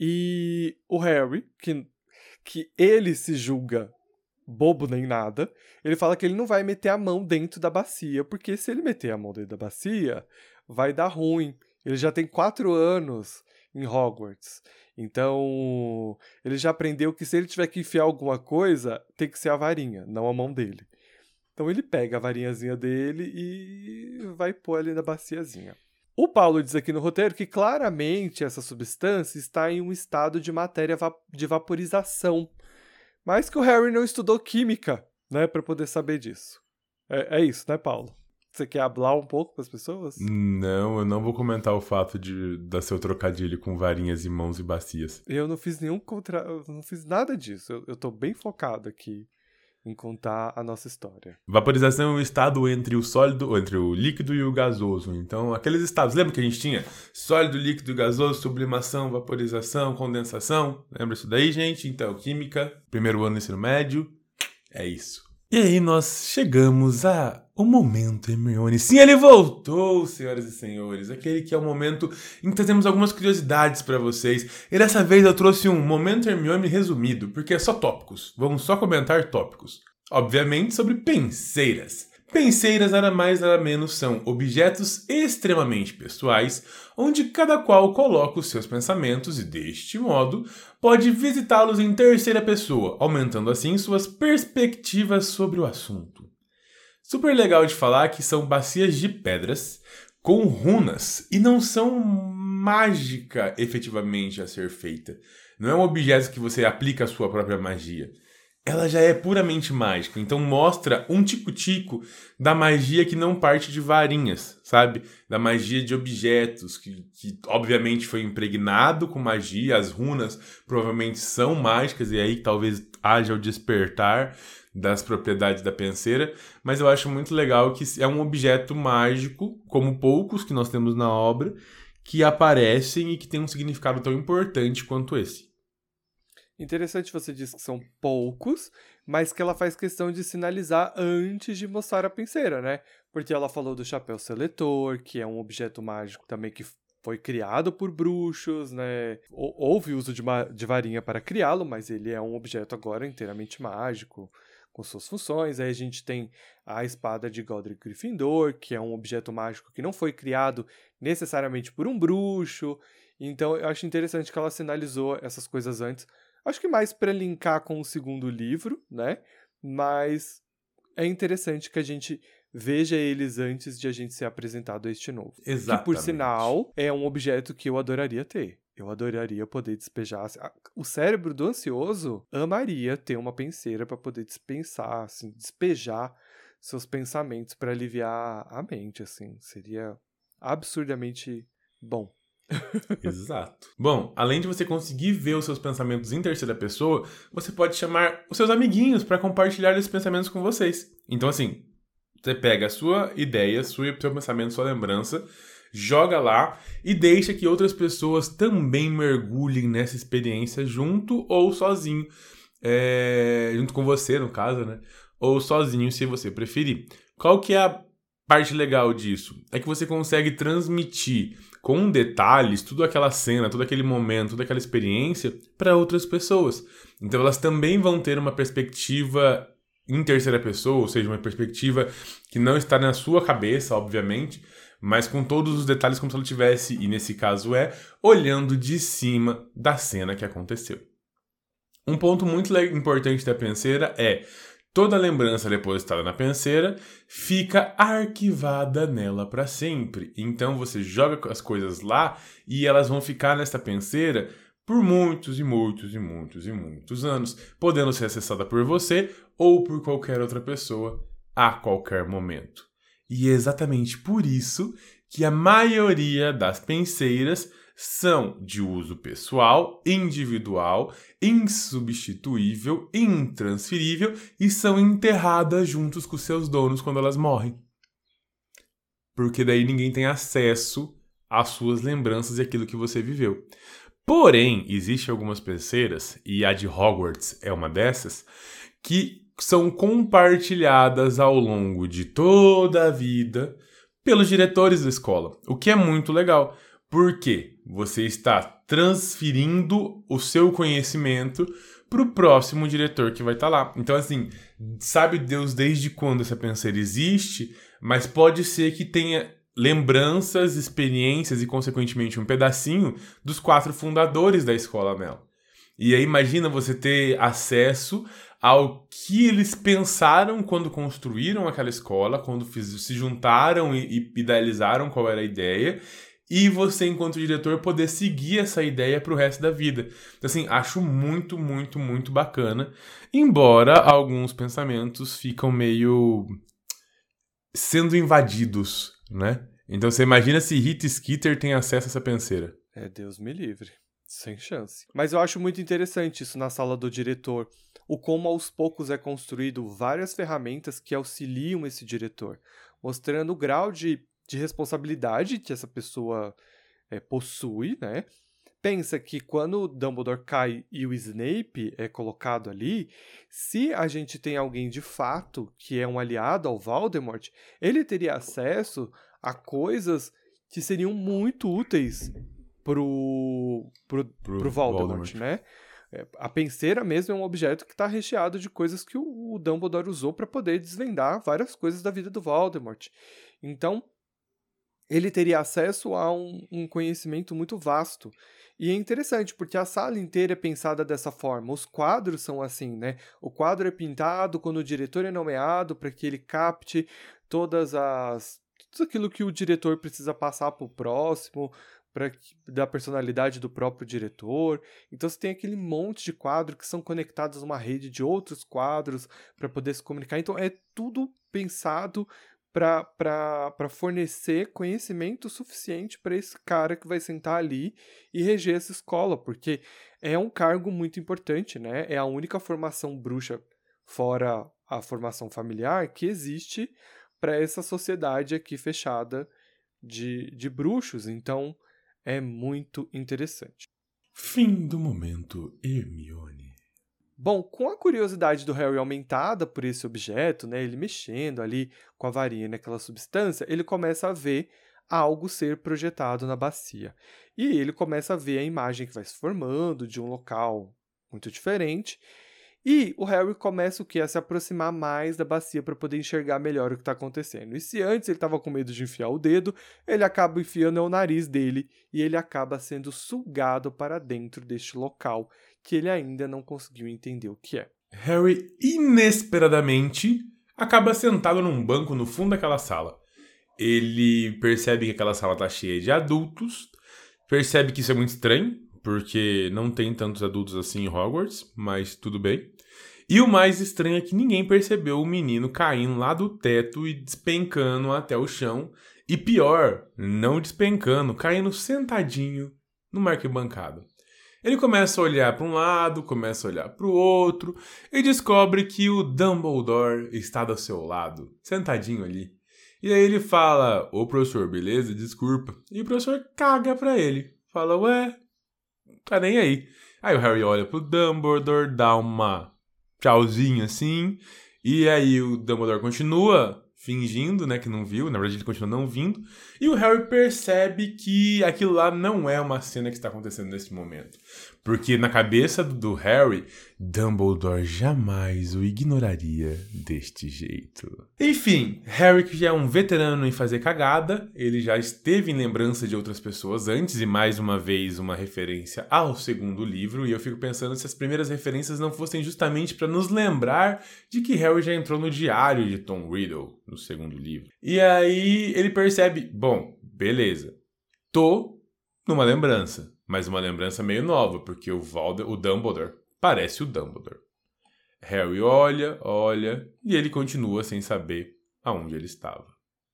E o Harry, que, que ele se julga bobo nem nada, ele fala que ele não vai meter a mão dentro da bacia, porque se ele meter a mão dentro da bacia, vai dar ruim. Ele já tem quatro anos em Hogwarts, então ele já aprendeu que se ele tiver que enfiar alguma coisa, tem que ser a varinha, não a mão dele. Então ele pega a varinhazinha dele e vai pôr ali na baciazinha. O Paulo diz aqui no roteiro que claramente essa substância está em um estado de matéria va- de vaporização, mas que o Harry não estudou química, né, para poder saber disso. É, é isso, né, Paulo? Você quer hablar um pouco para as pessoas? Não, eu não vou comentar o fato de dar seu trocadilho com varinhas e mãos e bacias. Eu não fiz nenhum contra... Eu não fiz nada disso. Eu, eu tô bem focado aqui em contar a nossa história. Vaporização é o estado entre o sólido, entre o líquido e o gasoso. Então, aqueles estados, lembra que a gente tinha sólido, líquido e gasoso, sublimação, vaporização, condensação? Lembra isso daí, gente? Então, química, primeiro ano do ensino médio, é isso. E aí nós chegamos a o momento Hermione. Sim, ele voltou, senhoras e senhores. Aquele que é o momento em que trazemos algumas curiosidades para vocês. E dessa vez eu trouxe um momento Hermione resumido, porque é só tópicos. Vamos só comentar tópicos. Obviamente sobre penseiras. Penseiras nada mais nada menos são objetos extremamente pessoais, onde cada qual coloca os seus pensamentos e, deste modo, pode visitá-los em terceira pessoa, aumentando assim suas perspectivas sobre o assunto. Super legal de falar que são bacias de pedras com runas e não são mágica efetivamente a ser feita. Não é um objeto que você aplica a sua própria magia. Ela já é puramente mágica, então mostra um tico-tico da magia que não parte de varinhas, sabe? Da magia de objetos, que, que obviamente foi impregnado com magia, as runas provavelmente são mágicas, e aí talvez haja o despertar das propriedades da penseira, mas eu acho muito legal que é um objeto mágico, como poucos que nós temos na obra, que aparecem e que tem um significado tão importante quanto esse. Interessante, você diz que são poucos, mas que ela faz questão de sinalizar antes de mostrar a penseira, né? Porque ela falou do chapéu seletor, que é um objeto mágico também que foi criado por bruxos, né? Houve uso de, uma, de varinha para criá-lo, mas ele é um objeto agora inteiramente mágico, com suas funções. Aí a gente tem a espada de Godric Gryffindor, que é um objeto mágico que não foi criado necessariamente por um bruxo. Então eu acho interessante que ela sinalizou essas coisas antes. Acho que mais para linkar com o segundo livro, né? Mas é interessante que a gente veja eles antes de a gente ser apresentado a este novo. Exatamente. Que, por sinal, é um objeto que eu adoraria ter. Eu adoraria poder despejar. O cérebro do ansioso amaria ter uma penseira para poder dispensar, assim, despejar seus pensamentos para aliviar a mente, assim. Seria absurdamente bom. Exato. Bom, além de você conseguir ver os seus pensamentos em terceira pessoa, você pode chamar os seus amiguinhos para compartilhar esses pensamentos com vocês. Então, assim, você pega a sua ideia, sua, seu pensamento, sua lembrança, joga lá e deixa que outras pessoas também mergulhem nessa experiência junto ou sozinho. É, junto com você, no caso, né? Ou sozinho, se você preferir. Qual que é a parte legal disso? É que você consegue transmitir com detalhes toda aquela cena, todo aquele momento, toda aquela experiência para outras pessoas. Então elas também vão ter uma perspectiva em terceira pessoa, ou seja, uma perspectiva que não está na sua cabeça, obviamente, mas com todos os detalhes como se ela tivesse, e nesse caso é, olhando de cima da cena que aconteceu. Um ponto muito importante da penseira é toda lembrança depositada na penseira fica arquivada nela para sempre. Então você joga as coisas lá e elas vão ficar nessa penseira por muitos e muitos e muitos e muitos anos, podendo ser acessada por você ou por qualquer outra pessoa a qualquer momento. E é exatamente por isso que a maioria das penseiras são de uso pessoal, individual, insubstituível, intransferível e são enterradas juntos com seus donos quando elas morrem. Porque daí ninguém tem acesso às suas lembranças e aquilo que você viveu. Porém, existem algumas penseiras, e a de Hogwarts é uma dessas, que são compartilhadas ao longo de toda a vida pelos diretores da escola, o que é muito legal. Porque você está transferindo o seu conhecimento para o próximo diretor que vai estar lá. Então, assim, sabe Deus desde quando essa penseira existe, mas pode ser que tenha lembranças, experiências e, consequentemente, um pedacinho dos quatro fundadores da escola nela. E aí, imagina você ter acesso ao que eles pensaram quando construíram aquela escola, quando fiz, se juntaram e, e idealizaram qual era a ideia, e você, enquanto diretor, poder seguir essa ideia pro resto da vida. Então, assim, acho muito, muito, muito bacana. Embora alguns pensamentos ficam meio sendo invadidos, né? Então, você imagina se Rita Skeeter tem acesso a essa penseira. É, Deus me livre. Sem chance. Mas eu acho muito interessante isso na sala do diretor. O como aos poucos é construído várias ferramentas que auxiliam esse diretor. Mostrando o grau de de responsabilidade que essa pessoa é, possui, né? Pensa que quando o Dumbledore cai e o Snape é colocado ali, se a gente tem alguém de fato que é um aliado ao Voldemort, ele teria acesso a coisas que seriam muito úteis pro, pro, pro, pro Voldemort, Voldemort, né? A penseira mesmo é um objeto que está recheado de coisas que o, o Dumbledore usou para poder desvendar várias coisas da vida do Voldemort. Então, ele teria acesso a um, um conhecimento muito vasto. E é interessante, porque a sala inteira é pensada dessa forma. Os quadros são assim, né? O quadro é pintado quando o diretor é nomeado para que ele capte todas as... tudo aquilo que o diretor precisa passar para o próximo, pra, da personalidade do próprio diretor. Então você tem aquele monte de quadros que são conectados a uma rede de outros quadros para poder se comunicar. Então é tudo pensado para fornecer conhecimento suficiente para esse cara que vai sentar ali e reger essa escola, porque é um cargo muito importante, né? É a única formação bruxa, fora a formação familiar, que existe para essa sociedade aqui fechada de, de bruxos. Então, é muito interessante. Fim do momento, Hermione. Bom, com a curiosidade do Harry aumentada por esse objeto, né, ele mexendo ali com a varinha naquela substância, ele começa a ver algo ser projetado na bacia. E ele começa a ver a imagem que vai se formando de um local muito diferente. E o Harry começa o quê? A se aproximar mais da bacia para poder enxergar melhor o que está acontecendo. E se antes ele estava com medo de enfiar o dedo, ele acaba enfiando o nariz dele e ele acaba sendo sugado para dentro deste local que ele ainda não conseguiu entender o que é. Harry, inesperadamente, acaba sentado num banco no fundo daquela sala. Ele percebe que aquela sala está cheia de adultos, percebe que isso é muito estranho, porque não tem tantos adultos assim em Hogwarts, mas tudo bem. E o mais estranho é que ninguém percebeu o menino caindo lá do teto e despencando até o chão. E pior, não despencando, caindo sentadinho numa arquibancada. Ele começa a olhar para um lado, começa a olhar para o outro e descobre que o Dumbledore está do seu lado, sentadinho ali. E aí ele fala, ô professor, beleza? Desculpa. E o professor caga pra ele. Fala, ué, tá nem aí. Aí o Harry olha pro Dumbledore, dá uma tchauzinho assim. E aí o Dumbledore continua fingindo, né, que não viu. Na verdade ele continua não vindo. E o Harry percebe que aquilo lá não é uma cena que está acontecendo nesse momento. Porque na cabeça do Harry, Dumbledore jamais o ignoraria deste jeito. Enfim, Harry, que já é um veterano em fazer cagada, ele já esteve em lembrança de outras pessoas antes, e mais uma vez uma referência ao segundo livro, e eu fico pensando se as primeiras referências não fossem justamente para nos lembrar de que Harry já entrou no diário de Tom Riddle, no segundo livro. E aí ele percebe, bom, beleza, tô numa lembrança. Mas uma lembrança meio nova, porque o, Valde- o Dumbledore parece o Dumbledore. Harry olha, olha, e ele continua sem saber aonde ele estava.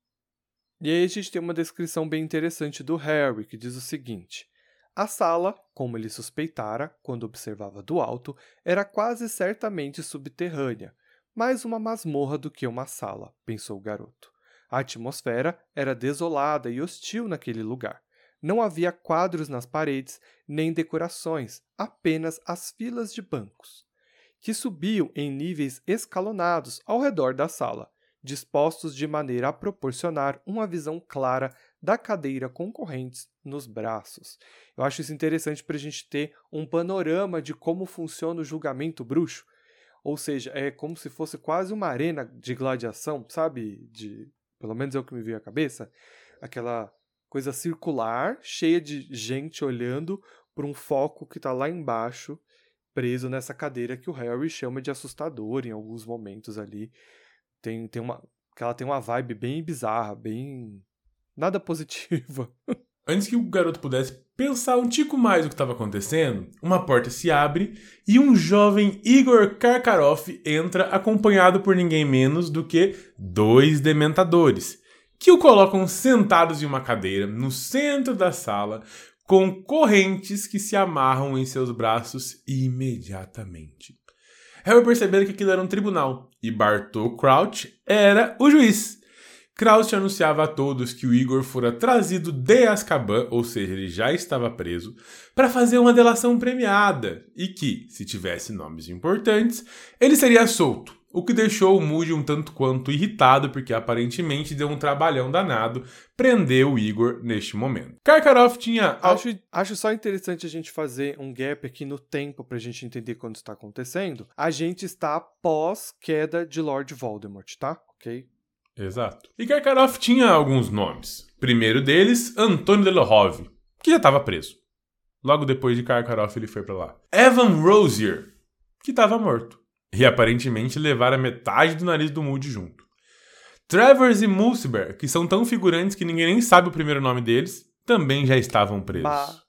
E aí a gente tem uma descrição bem interessante do Harry, que diz o seguinte: a sala, como ele suspeitara quando observava do alto, era quase certamente subterrânea, mais uma masmorra do que uma sala, pensou o garoto. A atmosfera era desolada e hostil naquele lugar. Não havia quadros nas paredes, nem decorações, apenas as filas de bancos, que subiam em níveis escalonados ao redor da sala, dispostos de maneira a proporcionar uma visão clara da cadeira concorrentes nos braços. Eu acho isso interessante para a gente ter um panorama de como funciona o julgamento bruxo, ou seja, é como se fosse quase uma arena de gladiação, sabe? De, pelo menos é o que me veio à cabeça, aquela coisa circular, cheia de gente olhando para um foco que está lá embaixo, preso nessa cadeira que o Harry chama de assustador em alguns momentos ali. Tem, tem uma, que ela tem uma vibe bem bizarra, bem nada positiva. Antes que o garoto pudesse pensar um tico mais o que estava acontecendo, uma porta se abre e um jovem Igor Karkaroff entra acompanhado por ninguém menos do que dois dementadores, que o colocam sentados em uma cadeira no centro da sala, com correntes que se amarram em seus braços imediatamente. Harry percebeu que aquilo era um tribunal, e Bartol Crouch era o juiz. Crouch anunciava a todos que o Igor fora trazido de Azkaban, ou seja, ele já estava preso, para fazer uma delação premiada, e que, se tivesse nomes importantes, ele seria solto. O que deixou o Moody um tanto quanto irritado, porque aparentemente deu um trabalhão danado prender o Igor neste momento. Karkaroff tinha... Acho, acho só interessante a gente fazer um gap aqui no tempo pra gente entender quando está acontecendo. A gente está após queda de Lord Voldemort, tá? Ok? Exato. E Karkaroff tinha alguns nomes. Primeiro deles, Antônio Delohove, que já estava preso. Logo depois de Karkaroff ele foi pra lá. Evan Rosier, que estava morto. E aparentemente levaram metade do nariz do Moody junto. Travers e Mulciber, que são tão figurantes que ninguém nem sabe o primeiro nome deles, também já estavam presos. Mas,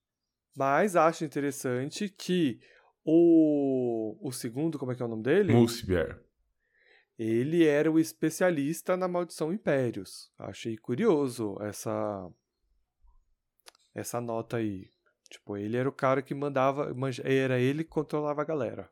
mas acho interessante que o, o segundo, como é que é o nome dele? Mulciber. Ele era o especialista na maldição Impérios. Achei curioso essa, essa nota aí. Tipo, ele era o cara que mandava, era ele que controlava a galera.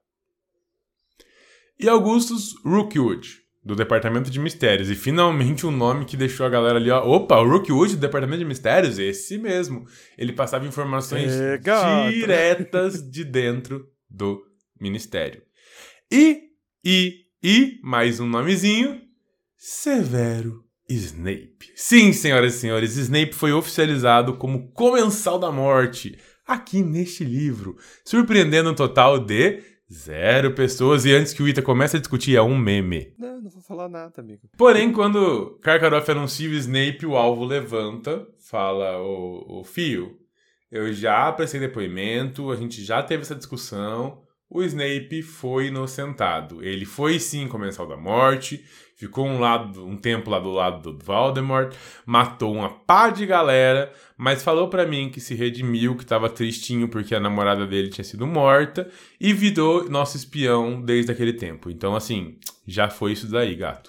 E Augustus Rookwood, do Departamento de Mistérios. E finalmente um nome que deixou a galera ali, ó. Opa, o Rookwood do Departamento de Mistérios? Esse mesmo. Ele passava informações é, diretas de dentro do Ministério. E, e, e, mais um nomezinho, Severo Snape. Sim, senhoras e senhores, Snape foi oficializado como Comensal da Morte, aqui neste livro, surpreendendo um total de Zero pessoas, e antes que o Ita comece a discutir, é um meme. Não, não vou falar nada, amigo. Porém, quando Karkaroff anuncia o Snape, o alvo levanta, fala, ô, ô Fio, eu já prestei depoimento, a gente já teve essa discussão, o Snape foi inocentado. Ele foi sim comensal da morte, ficou um, lado, um tempo lá do lado do Voldemort, matou uma pá de galera, mas falou pra mim que se redimiu, que tava tristinho porque a namorada dele tinha sido morta, e virou nosso espião desde aquele tempo. Então, assim, já foi isso daí, gato.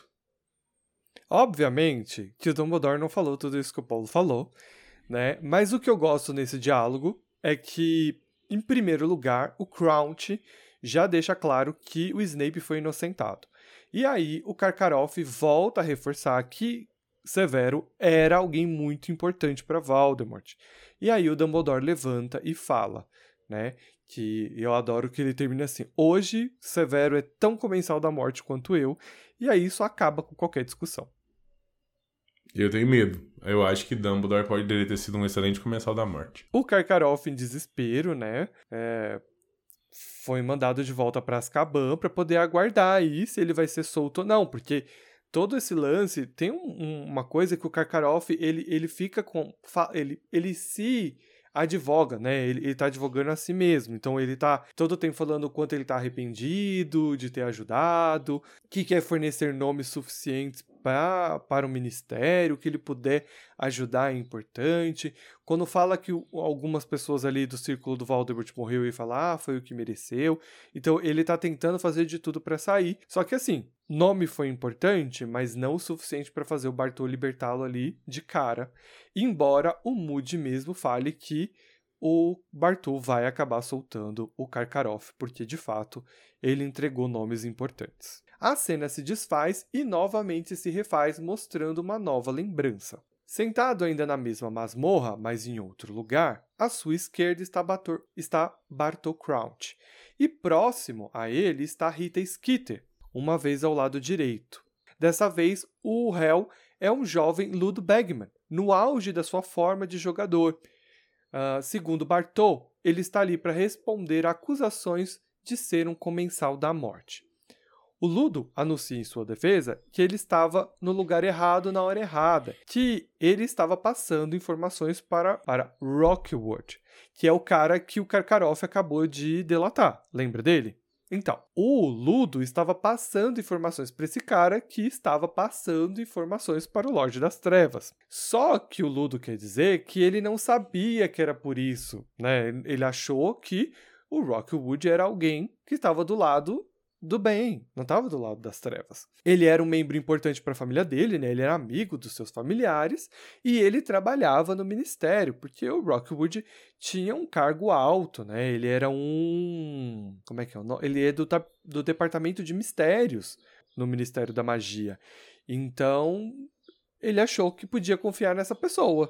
Obviamente que o Dumbledore não falou tudo isso que o Paulo falou, né? Mas o que eu gosto nesse diálogo é que, em primeiro lugar, o Crouch já deixa claro que o Snape foi inocentado. E aí o Karkaroff volta a reforçar que Severo era alguém muito importante para Voldemort. E aí o Dumbledore levanta e fala, né, que eu adoro que ele termina assim: hoje Severo é tão comensal da morte quanto eu, e aí isso acaba com qualquer discussão. Eu tenho medo. Eu acho que Dumbledore pode ter sido um excelente comensal da morte. O Karkaroff, em desespero, né, é, foi mandado de volta para Azkaban para poder aguardar aí se ele vai ser solto ou não, porque todo esse lance tem um, um, uma coisa que o Karkaroff, ele, ele fica com... Ele, ele se advoga, né? Ele, ele tá advogando a si mesmo. Então ele tá todo o tempo falando o quanto ele tá arrependido de ter ajudado, que quer fornecer nomes suficientes pra, para o ministério, que ele puder ajudar é importante. Quando fala que o, algumas pessoas ali do círculo do Voldemort morreu, ele fala, ah, foi o que mereceu. Então ele tá tentando fazer de tudo pra sair. Só que assim, nome foi importante, mas não o suficiente para fazer o Bartô libertá-lo ali de cara. Embora o Moody mesmo fale que o Bartô vai acabar soltando o Karkaroff, porque de fato ele entregou nomes importantes. A cena se desfaz e novamente se refaz, mostrando uma nova lembrança. Sentado ainda na mesma masmorra, mas em outro lugar, à sua esquerda está, Bator, está Bartô Crouch, e próximo a ele está Rita Skeeter, uma vez ao lado direito. Dessa vez, o réu é um jovem Lud Bagman, no auge da sua forma de jogador. Uh, segundo Bartô, ele está ali para responder a acusações de ser um comensal da morte. O Ludo anuncia em sua defesa que ele estava no lugar errado na hora errada, que ele estava passando informações para, para Rockwood, que é o cara que o Karkaroff acabou de delatar. Lembra dele? Então, o Ludo estava passando informações para esse cara que estava passando informações para o Lorde das Trevas. Só que o Ludo quer dizer que ele não sabia que era por isso, né? Ele achou que o Rockwood era alguém que estava do lado do bem, não estava do lado das trevas. Ele era um membro importante para a família dele, né? Ele era amigo dos seus familiares e ele trabalhava no ministério, porque o Rockwood tinha um cargo alto, né? Ele era um... Como é que é o nome? Ele é do, do Departamento de Mistérios no Ministério da Magia. Então, ele achou que podia confiar nessa pessoa.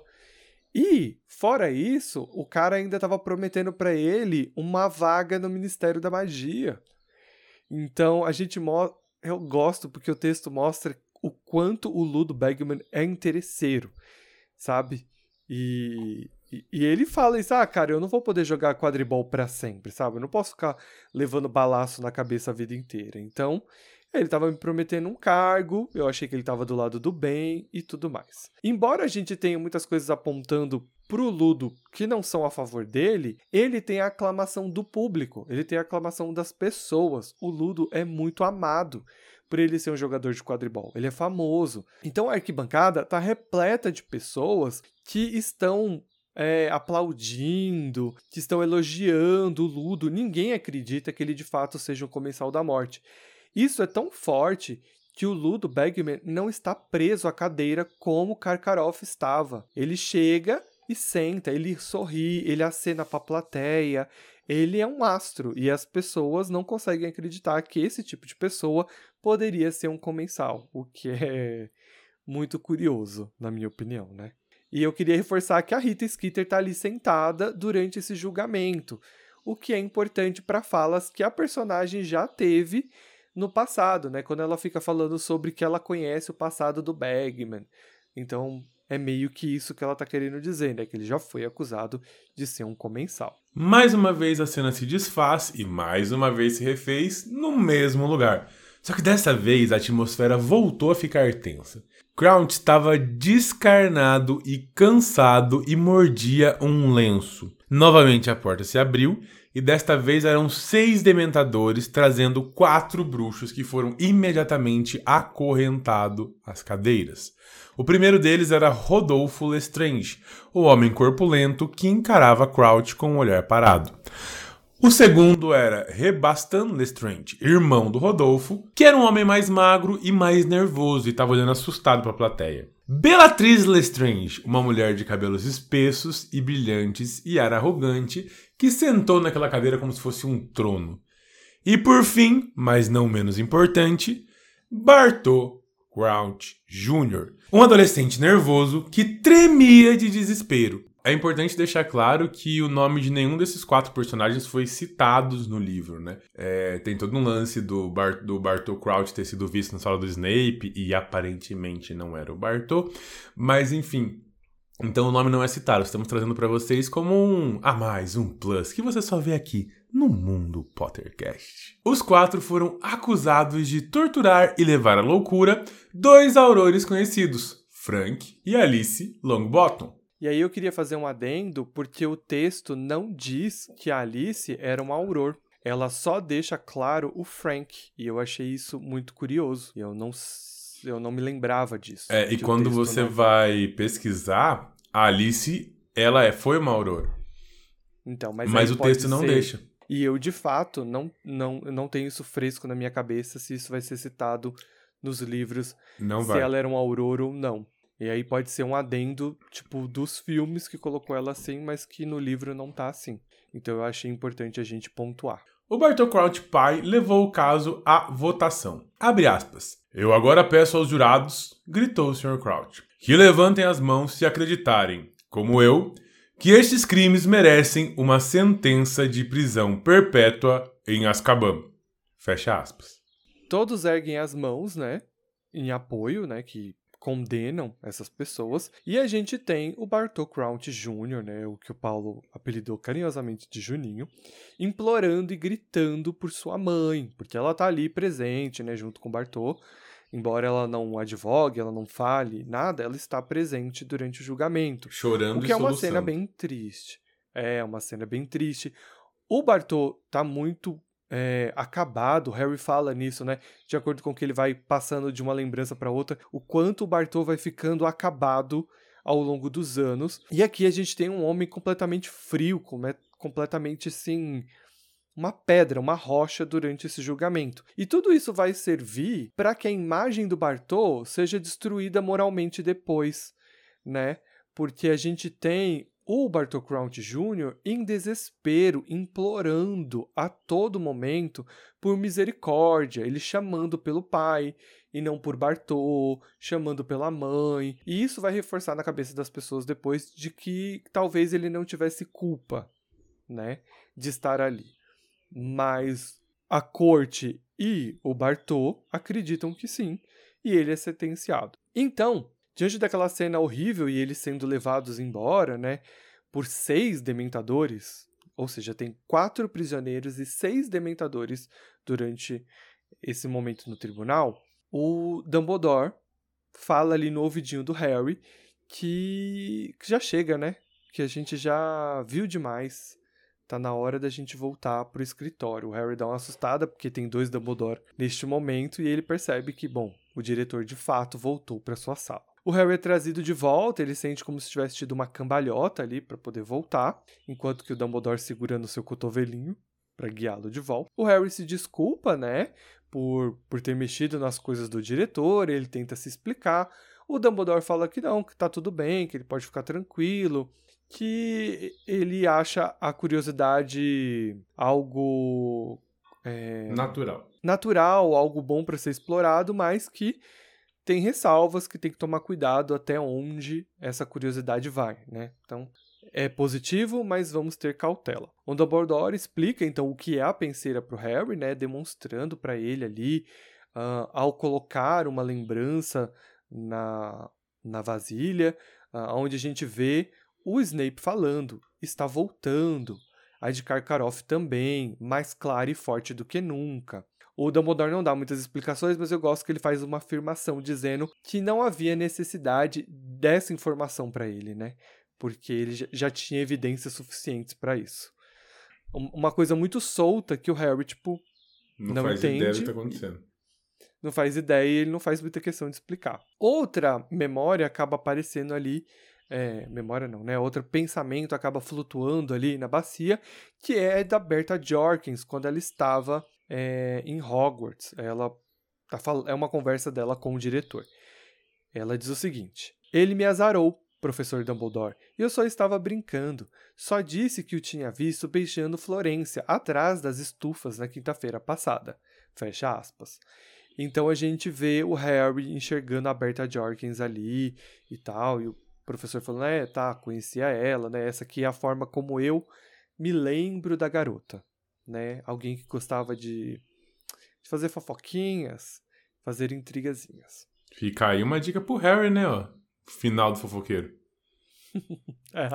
E, fora isso, o cara ainda estava prometendo para ele uma vaga no Ministério da Magia. Então, a gente mo- eu gosto porque o texto mostra o quanto o Lud Bagman é interesseiro, sabe? E, e, e ele fala isso, ah, cara, eu não vou poder jogar quadribol pra sempre, sabe? Eu não posso ficar levando balaço na cabeça a vida inteira. Então, ele estava me prometendo um cargo, eu achei que ele estava do lado do bem e tudo mais. Embora a gente tenha muitas coisas apontando pro Ludo que não são a favor dele, ele tem a aclamação do público, ele tem a aclamação das pessoas. O Ludo é muito amado por ele ser um jogador de quadribol, ele é famoso. Então a arquibancada está repleta de pessoas que estão é, aplaudindo, que estão elogiando o Ludo. Ninguém acredita que ele de fato seja um comensal da morte. Isso é tão forte que o Lud Bagman não está preso à cadeira como Karkaroff estava. Ele chega e senta, ele sorri, ele acena para a plateia, ele é um astro, e as pessoas não conseguem acreditar que esse tipo de pessoa poderia ser um comensal, o que é muito curioso, na minha opinião, né? E eu queria reforçar que a Rita Skeeter está ali sentada durante esse julgamento, o que é importante para falas que a personagem já teve no passado, né? Quando ela fica falando sobre que ela conhece o passado do Bagman. Então, é meio que isso que ela tá querendo dizer, né? Que ele já foi acusado de ser um comensal. Mais uma vez a cena se desfaz e mais uma vez se refez no mesmo lugar. Só que dessa vez a atmosfera voltou a ficar tensa. Crouch estava descarnado e cansado e mordia um lenço. Novamente a porta se abriu e desta vez eram seis dementadores trazendo quatro bruxos que foram imediatamente acorrentados às cadeiras. O primeiro deles era Rodolfo Lestrange, o homem corpulento que encarava Crouch com um olhar parado. O segundo era Rebastan Lestrange, irmão do Rodolfo, que era um homem mais magro e mais nervoso e estava olhando assustado para a plateia. Bellatrix Lestrange, uma mulher de cabelos espessos e brilhantes e ar arrogante, que sentou naquela cadeira como se fosse um trono. E por fim, mas não menos importante, Bartô Crouch Júnior, um adolescente nervoso que tremia de desespero. É importante deixar claro que o nome de nenhum desses quatro personagens foi citados no livro, né? É, tem todo um lance do, Bar- do Bartô Crouch ter sido visto na sala do Snape e aparentemente não era o Bartô, mas enfim, então o nome não é citado. Estamos trazendo para vocês como um a mais, um plus, que você só vê aqui no Mundo Pottercast. Os quatro foram acusados de torturar e levar à loucura dois aurores conhecidos, Frank e Alice Longbottom. E aí eu queria fazer um adendo, porque o texto não diz que a Alice era um auror. Ela só deixa claro o Frank. E eu achei isso muito curioso. E eu não, eu não me lembrava disso. É, e quando você não... vai pesquisar, a Alice, ela é, foi uma auror. Então, mas mas aí o texto não ser... deixa. E eu, de fato, não, não, não tenho isso fresco na minha cabeça se isso vai ser citado nos livros, não se vai. ela era um auror ou não. E aí pode ser um adendo, tipo, dos filmes que colocou ela assim, mas que no livro não tá assim. Então eu achei importante a gente pontuar. O Bartô Crouch pai levou o caso à votação. Abre aspas. Eu agora peço aos jurados, gritou o senhor Crouch, que levantem as mãos se acreditarem, como eu, que estes crimes merecem uma sentença de prisão perpétua em Azkaban. Fecha aspas. Todos erguem as mãos, né, em apoio, né, que condenam essas pessoas. E a gente tem o Bartô Crouch Júnior, né, o que o Paulo apelidou carinhosamente de Juninho, implorando e gritando por sua mãe, porque ela tá ali presente, né, junto com o Bartô. Embora ela não advogue, ela não fale nada, ela está presente durante o julgamento. Chorando e o que é uma soluçando. cena bem triste. É, uma cena bem triste. O Bartô tá muito é, acabado, o Harry fala nisso, né? De acordo com que ele vai passando de uma lembrança para outra, o quanto o Bartô vai ficando acabado ao longo dos anos. E aqui a gente tem um homem completamente frio, completamente assim, uma pedra, uma rocha durante esse julgamento. E tudo isso vai servir para que a imagem do Bartô seja destruída moralmente depois, né? Porque a gente tem o Bartô Crouch Júnior em desespero, implorando a todo momento por misericórdia, ele chamando pelo pai e não por Bartô, chamando pela mãe. E isso vai reforçar na cabeça das pessoas depois de que talvez ele não tivesse culpa, né, de estar ali. Mas a corte e o Bartô acreditam que sim, e ele é sentenciado. Então, diante daquela cena horrível e eles sendo levados embora, né, por seis dementadores, ou seja, tem quatro prisioneiros e seis dementadores durante esse momento no tribunal, o Dumbledore fala ali no ouvidinho do Harry que, que já chega, né, que a gente já viu demais. Tá na hora da gente voltar pro escritório. O Harry dá uma assustada, porque tem dois Dumbledore neste momento, e ele percebe que, bom, o diretor de fato voltou para sua sala. O Harry é trazido de volta, ele sente como se tivesse tido uma cambalhota ali para poder voltar, enquanto que o Dumbledore segura no seu cotovelinho para guiá-lo de volta. O Harry se desculpa, né, por, por ter mexido nas coisas do diretor, ele tenta se explicar. O Dumbledore fala que não, que tá tudo bem, que ele pode ficar tranquilo, que ele acha a curiosidade algo é, natural. natural, algo bom para ser explorado, mas que tem ressalvas, que tem que tomar cuidado até onde essa curiosidade vai, né? Então, é positivo, mas vamos ter cautela. O Dumbledore explica, então, o que é a penseira para o Harry, né? Demonstrando para ele ali, uh, ao colocar uma lembrança na... na vasilha, uh, onde a gente vê o Snape falando, está voltando. A de Karkaroff também, mais clara e forte do que nunca. O Dumbledore não dá muitas explicações, mas eu gosto que ele faz uma afirmação dizendo que não havia necessidade dessa informação para ele, né? Porque ele já tinha evidências suficientes para isso. Uma coisa muito solta que o Harry, tipo, Não, não faz entende. ideia do que tá acontecendo. Não faz ideia e ele não faz muita questão de explicar. Outra memória acaba aparecendo ali, é, memória não, né? Outro pensamento acaba flutuando ali na bacia, que é da Bertha Jorkins, quando ela estava é, em Hogwarts. Ela tá fal- é uma conversa dela com o diretor. Ela diz o seguinte: ele me azarou, professor Dumbledore, e eu só estava brincando. Só disse que o tinha visto beijando Florência atrás das estufas na quinta-feira passada. Fecha aspas. Então a gente vê o Harry enxergando a Bertha Jorkins ali e tal, e o professor falando, é, tá, conhecia ela, né? Essa aqui é a forma como eu me lembro da garota, né? Alguém que gostava de, de fazer fofoquinhas, fazer intrigazinhas. Fica aí uma dica pro Harry, né, ó. Final do fofoqueiro. É,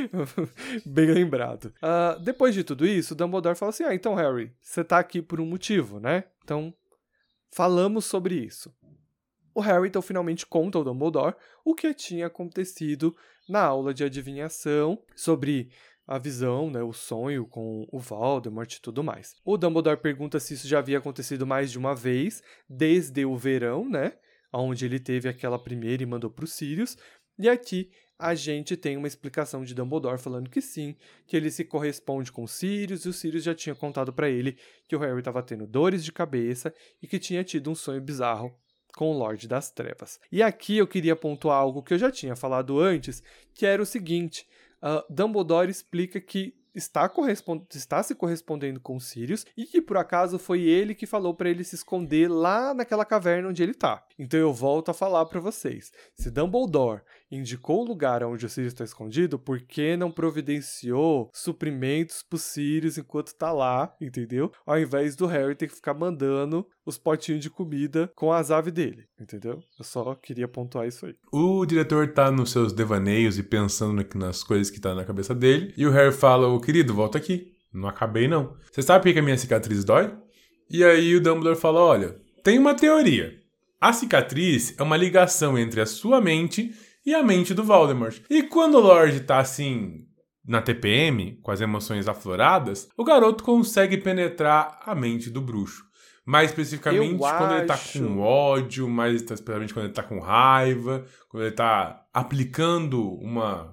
bem lembrado. Uh, depois de tudo isso, o Dumbledore fala assim, ah, então, Harry, você tá aqui por um motivo, né? Então, falamos sobre isso. O Harry, então, finalmente conta ao Dumbledore o que tinha acontecido na aula de adivinhação sobre a visão, né, o sonho com o Voldemort e tudo mais. O Dumbledore pergunta se isso já havia acontecido mais de uma vez, desde o verão, né, onde ele teve aquela primeira e mandou para o Sirius, e aqui a gente tem uma explicação de Dumbledore falando que sim, que ele se corresponde com o Sirius, e o Sirius já tinha contado para ele que o Harry estava tendo dores de cabeça e que tinha tido um sonho bizarro com o Lorde das Trevas. E aqui eu queria pontuar algo que eu já tinha falado antes, que era o seguinte, uh, Dumbledore explica que está, correspond... está se correspondendo com o Sirius e que por acaso foi ele que falou para ele se esconder lá naquela caverna onde ele tá. Então eu volto a falar para vocês, se Dumbledore indicou o lugar onde o Sirius está escondido, por que não providenciou suprimentos pro Sirius enquanto tá lá, entendeu? Ao invés do Harry ter que ficar mandando os potinhos de comida com as aves dele, entendeu? Eu só queria pontuar isso aí. O diretor tá nos seus devaneios e pensando nas coisas que tá na cabeça dele, e o Harry fala, ô querido, volta aqui, não acabei não. Você sabe por que a minha cicatriz dói? E aí o Dumbledore fala, olha, tem uma teoria. A cicatriz é uma ligação entre a sua mente e a mente do Voldemort. E quando o Lorde tá assim, na T P M, com as emoções afloradas, o garoto consegue penetrar a mente do bruxo. Mais especificamente Eu quando acho... ele tá com ódio, mais especificamente quando ele tá com raiva, quando ele tá aplicando uma,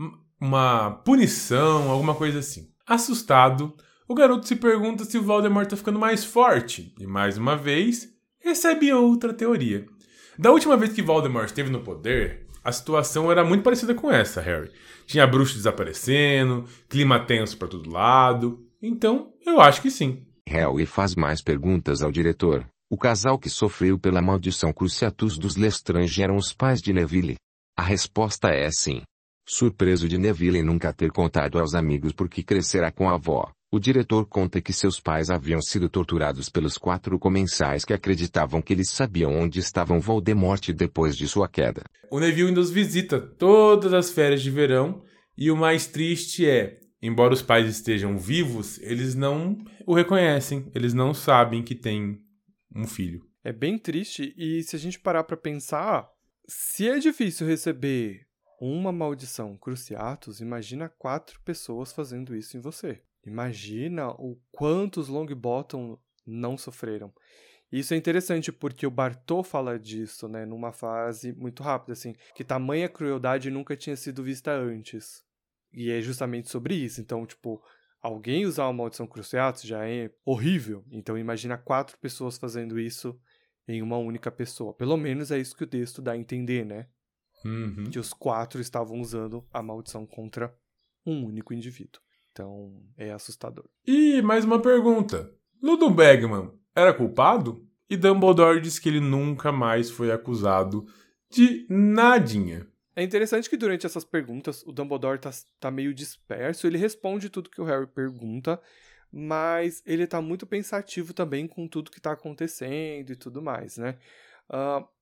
uma punição, alguma coisa assim. Assustado, o garoto se pergunta se o Voldemort tá ficando mais forte. E mais uma vez, recebe outra teoria. Da última vez que Voldemort esteve no poder, a situação era muito parecida com essa, Harry. Tinha bruxo desaparecendo, clima tenso pra todo lado. Então, eu acho que sim. Harry faz mais perguntas ao diretor. O casal que sofreu pela maldição Cruciatus dos Lestrange eram os pais de Neville. A resposta é sim. Surpreso de Neville nunca ter contado aos amigos porque crescerá com a avó, o diretor conta que seus pais haviam sido torturados pelos quatro comensais que acreditavam que eles sabiam onde estavam Voldemort depois de sua queda. O Neville ainda os visita todas as férias de verão e o mais triste é, embora os pais estejam vivos, eles não o reconhecem, eles não sabem que tem um filho. É bem triste e se a gente parar pra pensar, se é difícil receber uma maldição Cruciatus, imagina quatro pessoas fazendo isso em você. Imagina o quantos Longbottom não sofreram. Isso é interessante porque o Bartô fala disso, né, numa fase muito rápida, assim, que tamanha crueldade nunca tinha sido vista antes. E é justamente sobre isso. Então, tipo, alguém usar uma maldição Cruciatus já é horrível. Então, imagina quatro pessoas fazendo isso em uma única pessoa. Pelo menos é isso que o texto dá a entender, né? Uhum. Que os quatro estavam usando a maldição contra um único indivíduo. Então, é assustador. E mais uma pergunta. Ludo Bagman era culpado? E Dumbledore diz que ele nunca mais foi acusado de nadinha. É interessante que durante essas perguntas o Dumbledore tá, tá meio disperso, ele responde tudo que o Harry pergunta, mas ele tá muito pensativo também com tudo que tá acontecendo e tudo mais, né? Uh,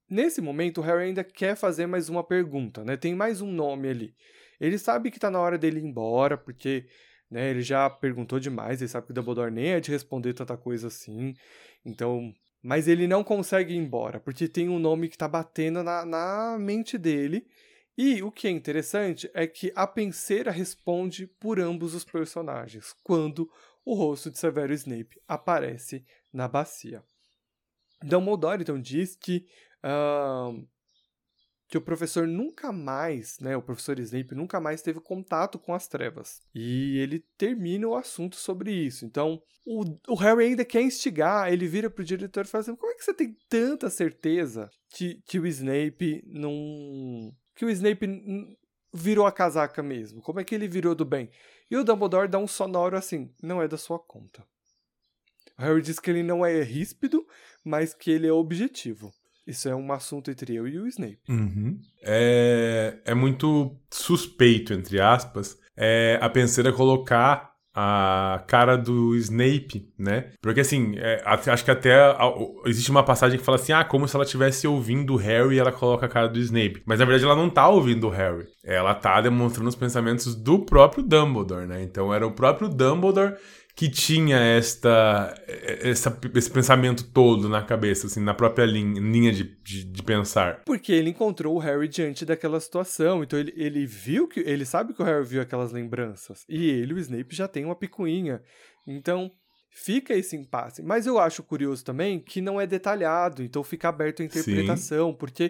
nesse momento, o Harry ainda quer fazer mais uma pergunta, né? Tem mais um nome ali. Ele sabe que tá na hora dele ir embora, porque, né, ele já perguntou demais, ele sabe que o Dumbledore nem é de responder tanta coisa assim. Então, mas ele não consegue ir embora, porque tem um nome que tá batendo na, na mente dele. E o que é interessante é que a Penseira responde por ambos os personagens, quando o rosto de Severo Snape aparece na bacia. Dumbledore, então, diz que, uh, que o professor nunca mais, né, o professor Snape nunca mais teve contato com as trevas. E ele termina o assunto sobre isso. Então, o, o Harry ainda quer instigar, ele vira pro diretor e fala assim, como é que você tem tanta certeza que, que o Snape não... que o Snape virou a casaca mesmo? Como é que ele virou do bem? E o Dumbledore dá um sonoro assim, não é da sua conta. O Harry diz que ele não é ríspido, mas que ele é objetivo. Isso é um assunto entre eu e o Snape. Uhum. É, é muito suspeito, entre aspas, é, a Penseira colocar a cara do Snape, né? Porque, assim, é, acho que até a, existe uma passagem que fala assim, ah, como se ela estivesse ouvindo o Harry e ela coloca a cara do Snape. Mas, na verdade, ela não tá ouvindo o Harry. Ela tá demonstrando os pensamentos do próprio Dumbledore, né? Então, era o próprio Dumbledore que tinha esta, essa, esse pensamento todo na cabeça, assim, na própria linha, linha de, de, de pensar. Porque ele encontrou o Harry diante daquela situação, então ele, ele viu que, ele sabe que o Harry viu aquelas lembranças, e ele, o Snape, já tem uma picuinha, então fica esse impasse. Mas eu acho curioso também que não é detalhado, então fica aberto a interpretação, Sim. porque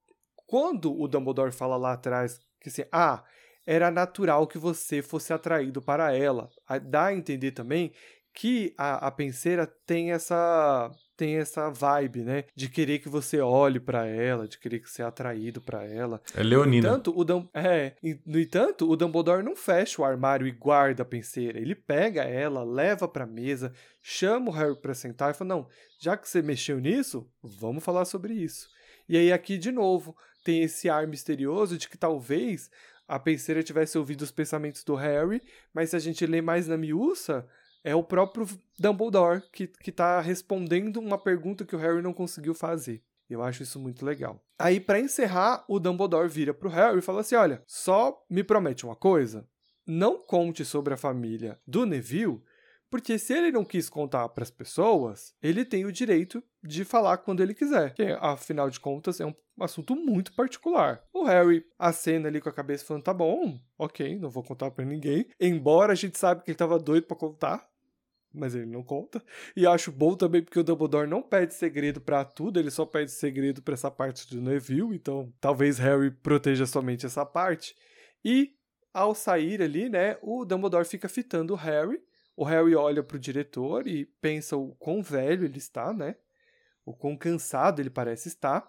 quando o Dumbledore fala lá atrás, que assim, ah, era natural que você fosse atraído para ela. Dá a entender também que a, a Penseira tem essa, tem essa vibe, né? De querer que você olhe para ela, de querer que você seja atraído para ela. É leonina. No entanto, o Dum- é, no entanto, o Dumbledore não fecha o armário e guarda a Penseira. Ele pega ela, leva para a mesa, chama o Harry para sentar e fala, não, já que você mexeu nisso, vamos falar sobre isso. E aí aqui, de novo, tem esse ar misterioso de que talvez a Penseira tivesse ouvido os pensamentos do Harry, mas se a gente lê mais na miúça, é o próprio Dumbledore que, que tá respondendo uma pergunta que o Harry não conseguiu fazer. Eu acho isso muito legal. Aí, para encerrar, o Dumbledore vira pro Harry e fala assim, olha, só me promete uma coisa, não conte sobre a família do Neville, porque se ele não quis contar para as pessoas, ele tem o direito de falar quando ele quiser. Que, afinal de contas, é um assunto muito particular. O Harry acena ali com a cabeça falando, tá bom, ok, não vou contar para ninguém. Embora a gente sabe que ele tava doido para contar, mas ele não conta. E acho bom também porque o Dumbledore não pede segredo para tudo, ele só pede segredo para essa parte do Neville, então talvez Harry proteja somente essa parte. E ao sair ali, né, o Dumbledore fica fitando o Harry. O Harry olha pro diretor e pensa o quão velho ele está, né? O quão cansado ele parece estar.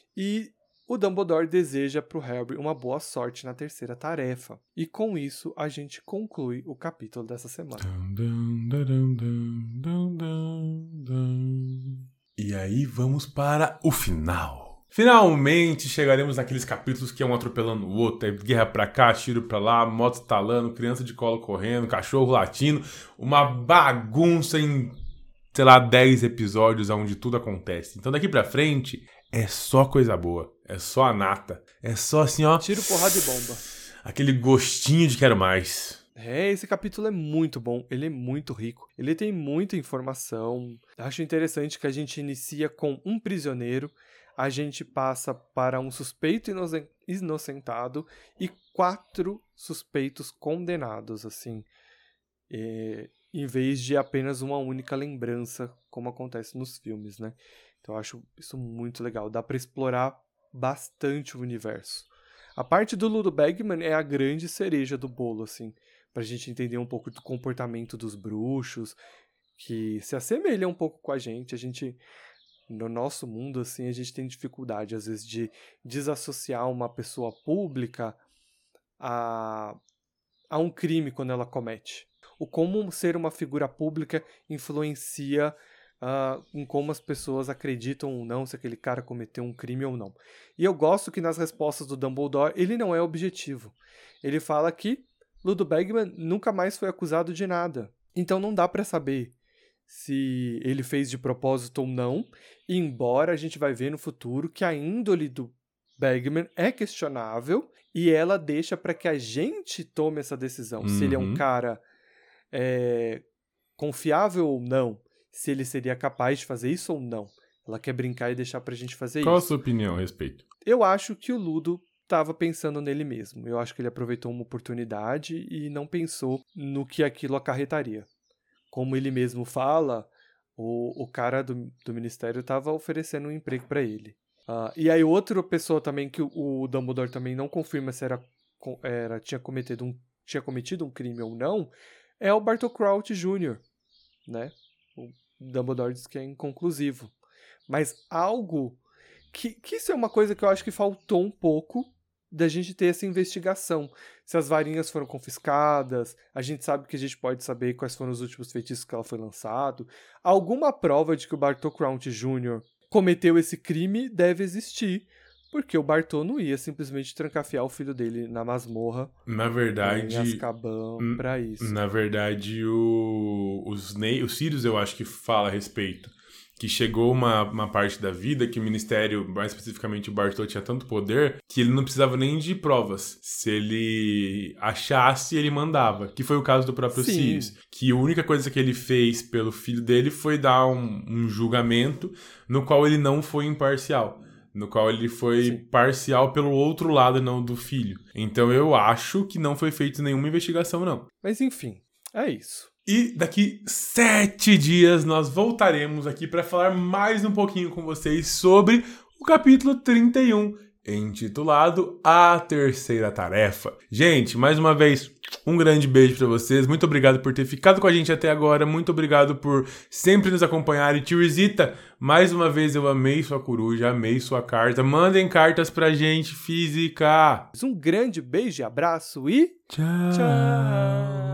E o Dumbledore deseja pro Harry uma boa sorte na terceira tarefa. E com isso, a gente conclui o capítulo dessa semana. E aí vamos para o final. Finalmente chegaremos naqueles capítulos que é um atropelando o outro, é guerra pra cá, tiro pra lá, moto estalando, criança de colo correndo, cachorro latindo, uma bagunça em, sei lá, dez episódios onde tudo acontece. Então daqui pra frente é só coisa boa, é só a nata, é só assim, ó... Tiro, porrada e bomba. Aquele gostinho de quero mais. É, esse capítulo é muito bom, ele é muito rico, ele tem muita informação. Acho interessante que a gente inicia com um prisioneiro, a gente passa para um suspeito inocentado e quatro suspeitos condenados, assim, é, em vez de apenas uma única lembrança, como acontece nos filmes, né? Então eu acho isso muito legal, dá para explorar bastante o universo. A parte do Ludo Bagman é a grande cereja do bolo, assim, pra gente entender um pouco do comportamento dos bruxos, que se assemelha um pouco com a gente, a gente... No nosso mundo, assim, a gente tem dificuldade, às vezes, de desassociar uma pessoa pública a, a um crime quando ela comete. O como ser uma figura pública influencia uh, em como as pessoas acreditam ou não se aquele cara cometeu um crime ou não. E eu gosto que nas respostas do Dumbledore, ele não é objetivo. Ele fala que Ludo Bagman nunca mais foi acusado de nada. Então não dá pra saber se ele fez de propósito ou não, embora a gente vai ver no futuro que a índole do Bagman é questionável e ela deixa para que a gente tome essa decisão. Uhum. Se ele é um cara é, confiável ou não, se ele seria capaz de fazer isso ou não. Ela quer brincar e deixar pra gente fazer Qual isso. Qual a sua opinião a respeito? Eu acho que o Ludo estava pensando nele mesmo. Eu acho que ele aproveitou uma oportunidade e não pensou no que aquilo acarretaria. Como ele mesmo fala, o, o cara do, do ministério estava oferecendo um emprego para ele. Uh, e aí outra pessoa também que o, o Dumbledore também não confirma se era, era, tinha, cometido um, tinha cometido um crime ou não, é o Bartol Crouch Júnior, né? O Dumbledore diz que é inconclusivo. Mas algo... Que, que isso é uma coisa que eu acho que faltou um pouco da gente ter essa investigação. Se as varinhas foram confiscadas, a gente sabe que a gente pode saber quais foram os últimos feitiços que ela foi lançado. Alguma prova de que o Bartol Crouch Júnior cometeu esse crime deve existir, porque o Bartol não ia simplesmente trancafiar o filho dele na masmorra. Na verdade... Em Azkaban, pra isso. Na verdade, o, os, o Sirius, eu acho que fala a respeito. Que chegou uma, uma parte da vida que o Ministério, mais especificamente o Bartol, tinha tanto poder que ele não precisava nem de provas. Se ele achasse, ele mandava. Que foi o caso do próprio Sim. Sirius. Que a única coisa que ele fez pelo filho dele foi dar um, um julgamento no qual ele não foi imparcial. No qual ele foi Sim. parcial pelo outro lado, não do filho. Então eu acho que não foi feita nenhuma investigação, não. Mas enfim, é isso. E daqui sete dias nós voltaremos aqui para falar mais um pouquinho com vocês sobre o capítulo trinta e um, intitulado A Terceira Tarefa. Gente, mais uma vez, um grande beijo para vocês. Muito obrigado por ter ficado com a gente até agora. Muito obrigado por sempre nos acompanhar. E Tirizita, mais uma vez eu amei sua coruja, amei sua carta. Mandem cartas pra gente, física. Um grande beijo e abraço e... Tchau. Tchau.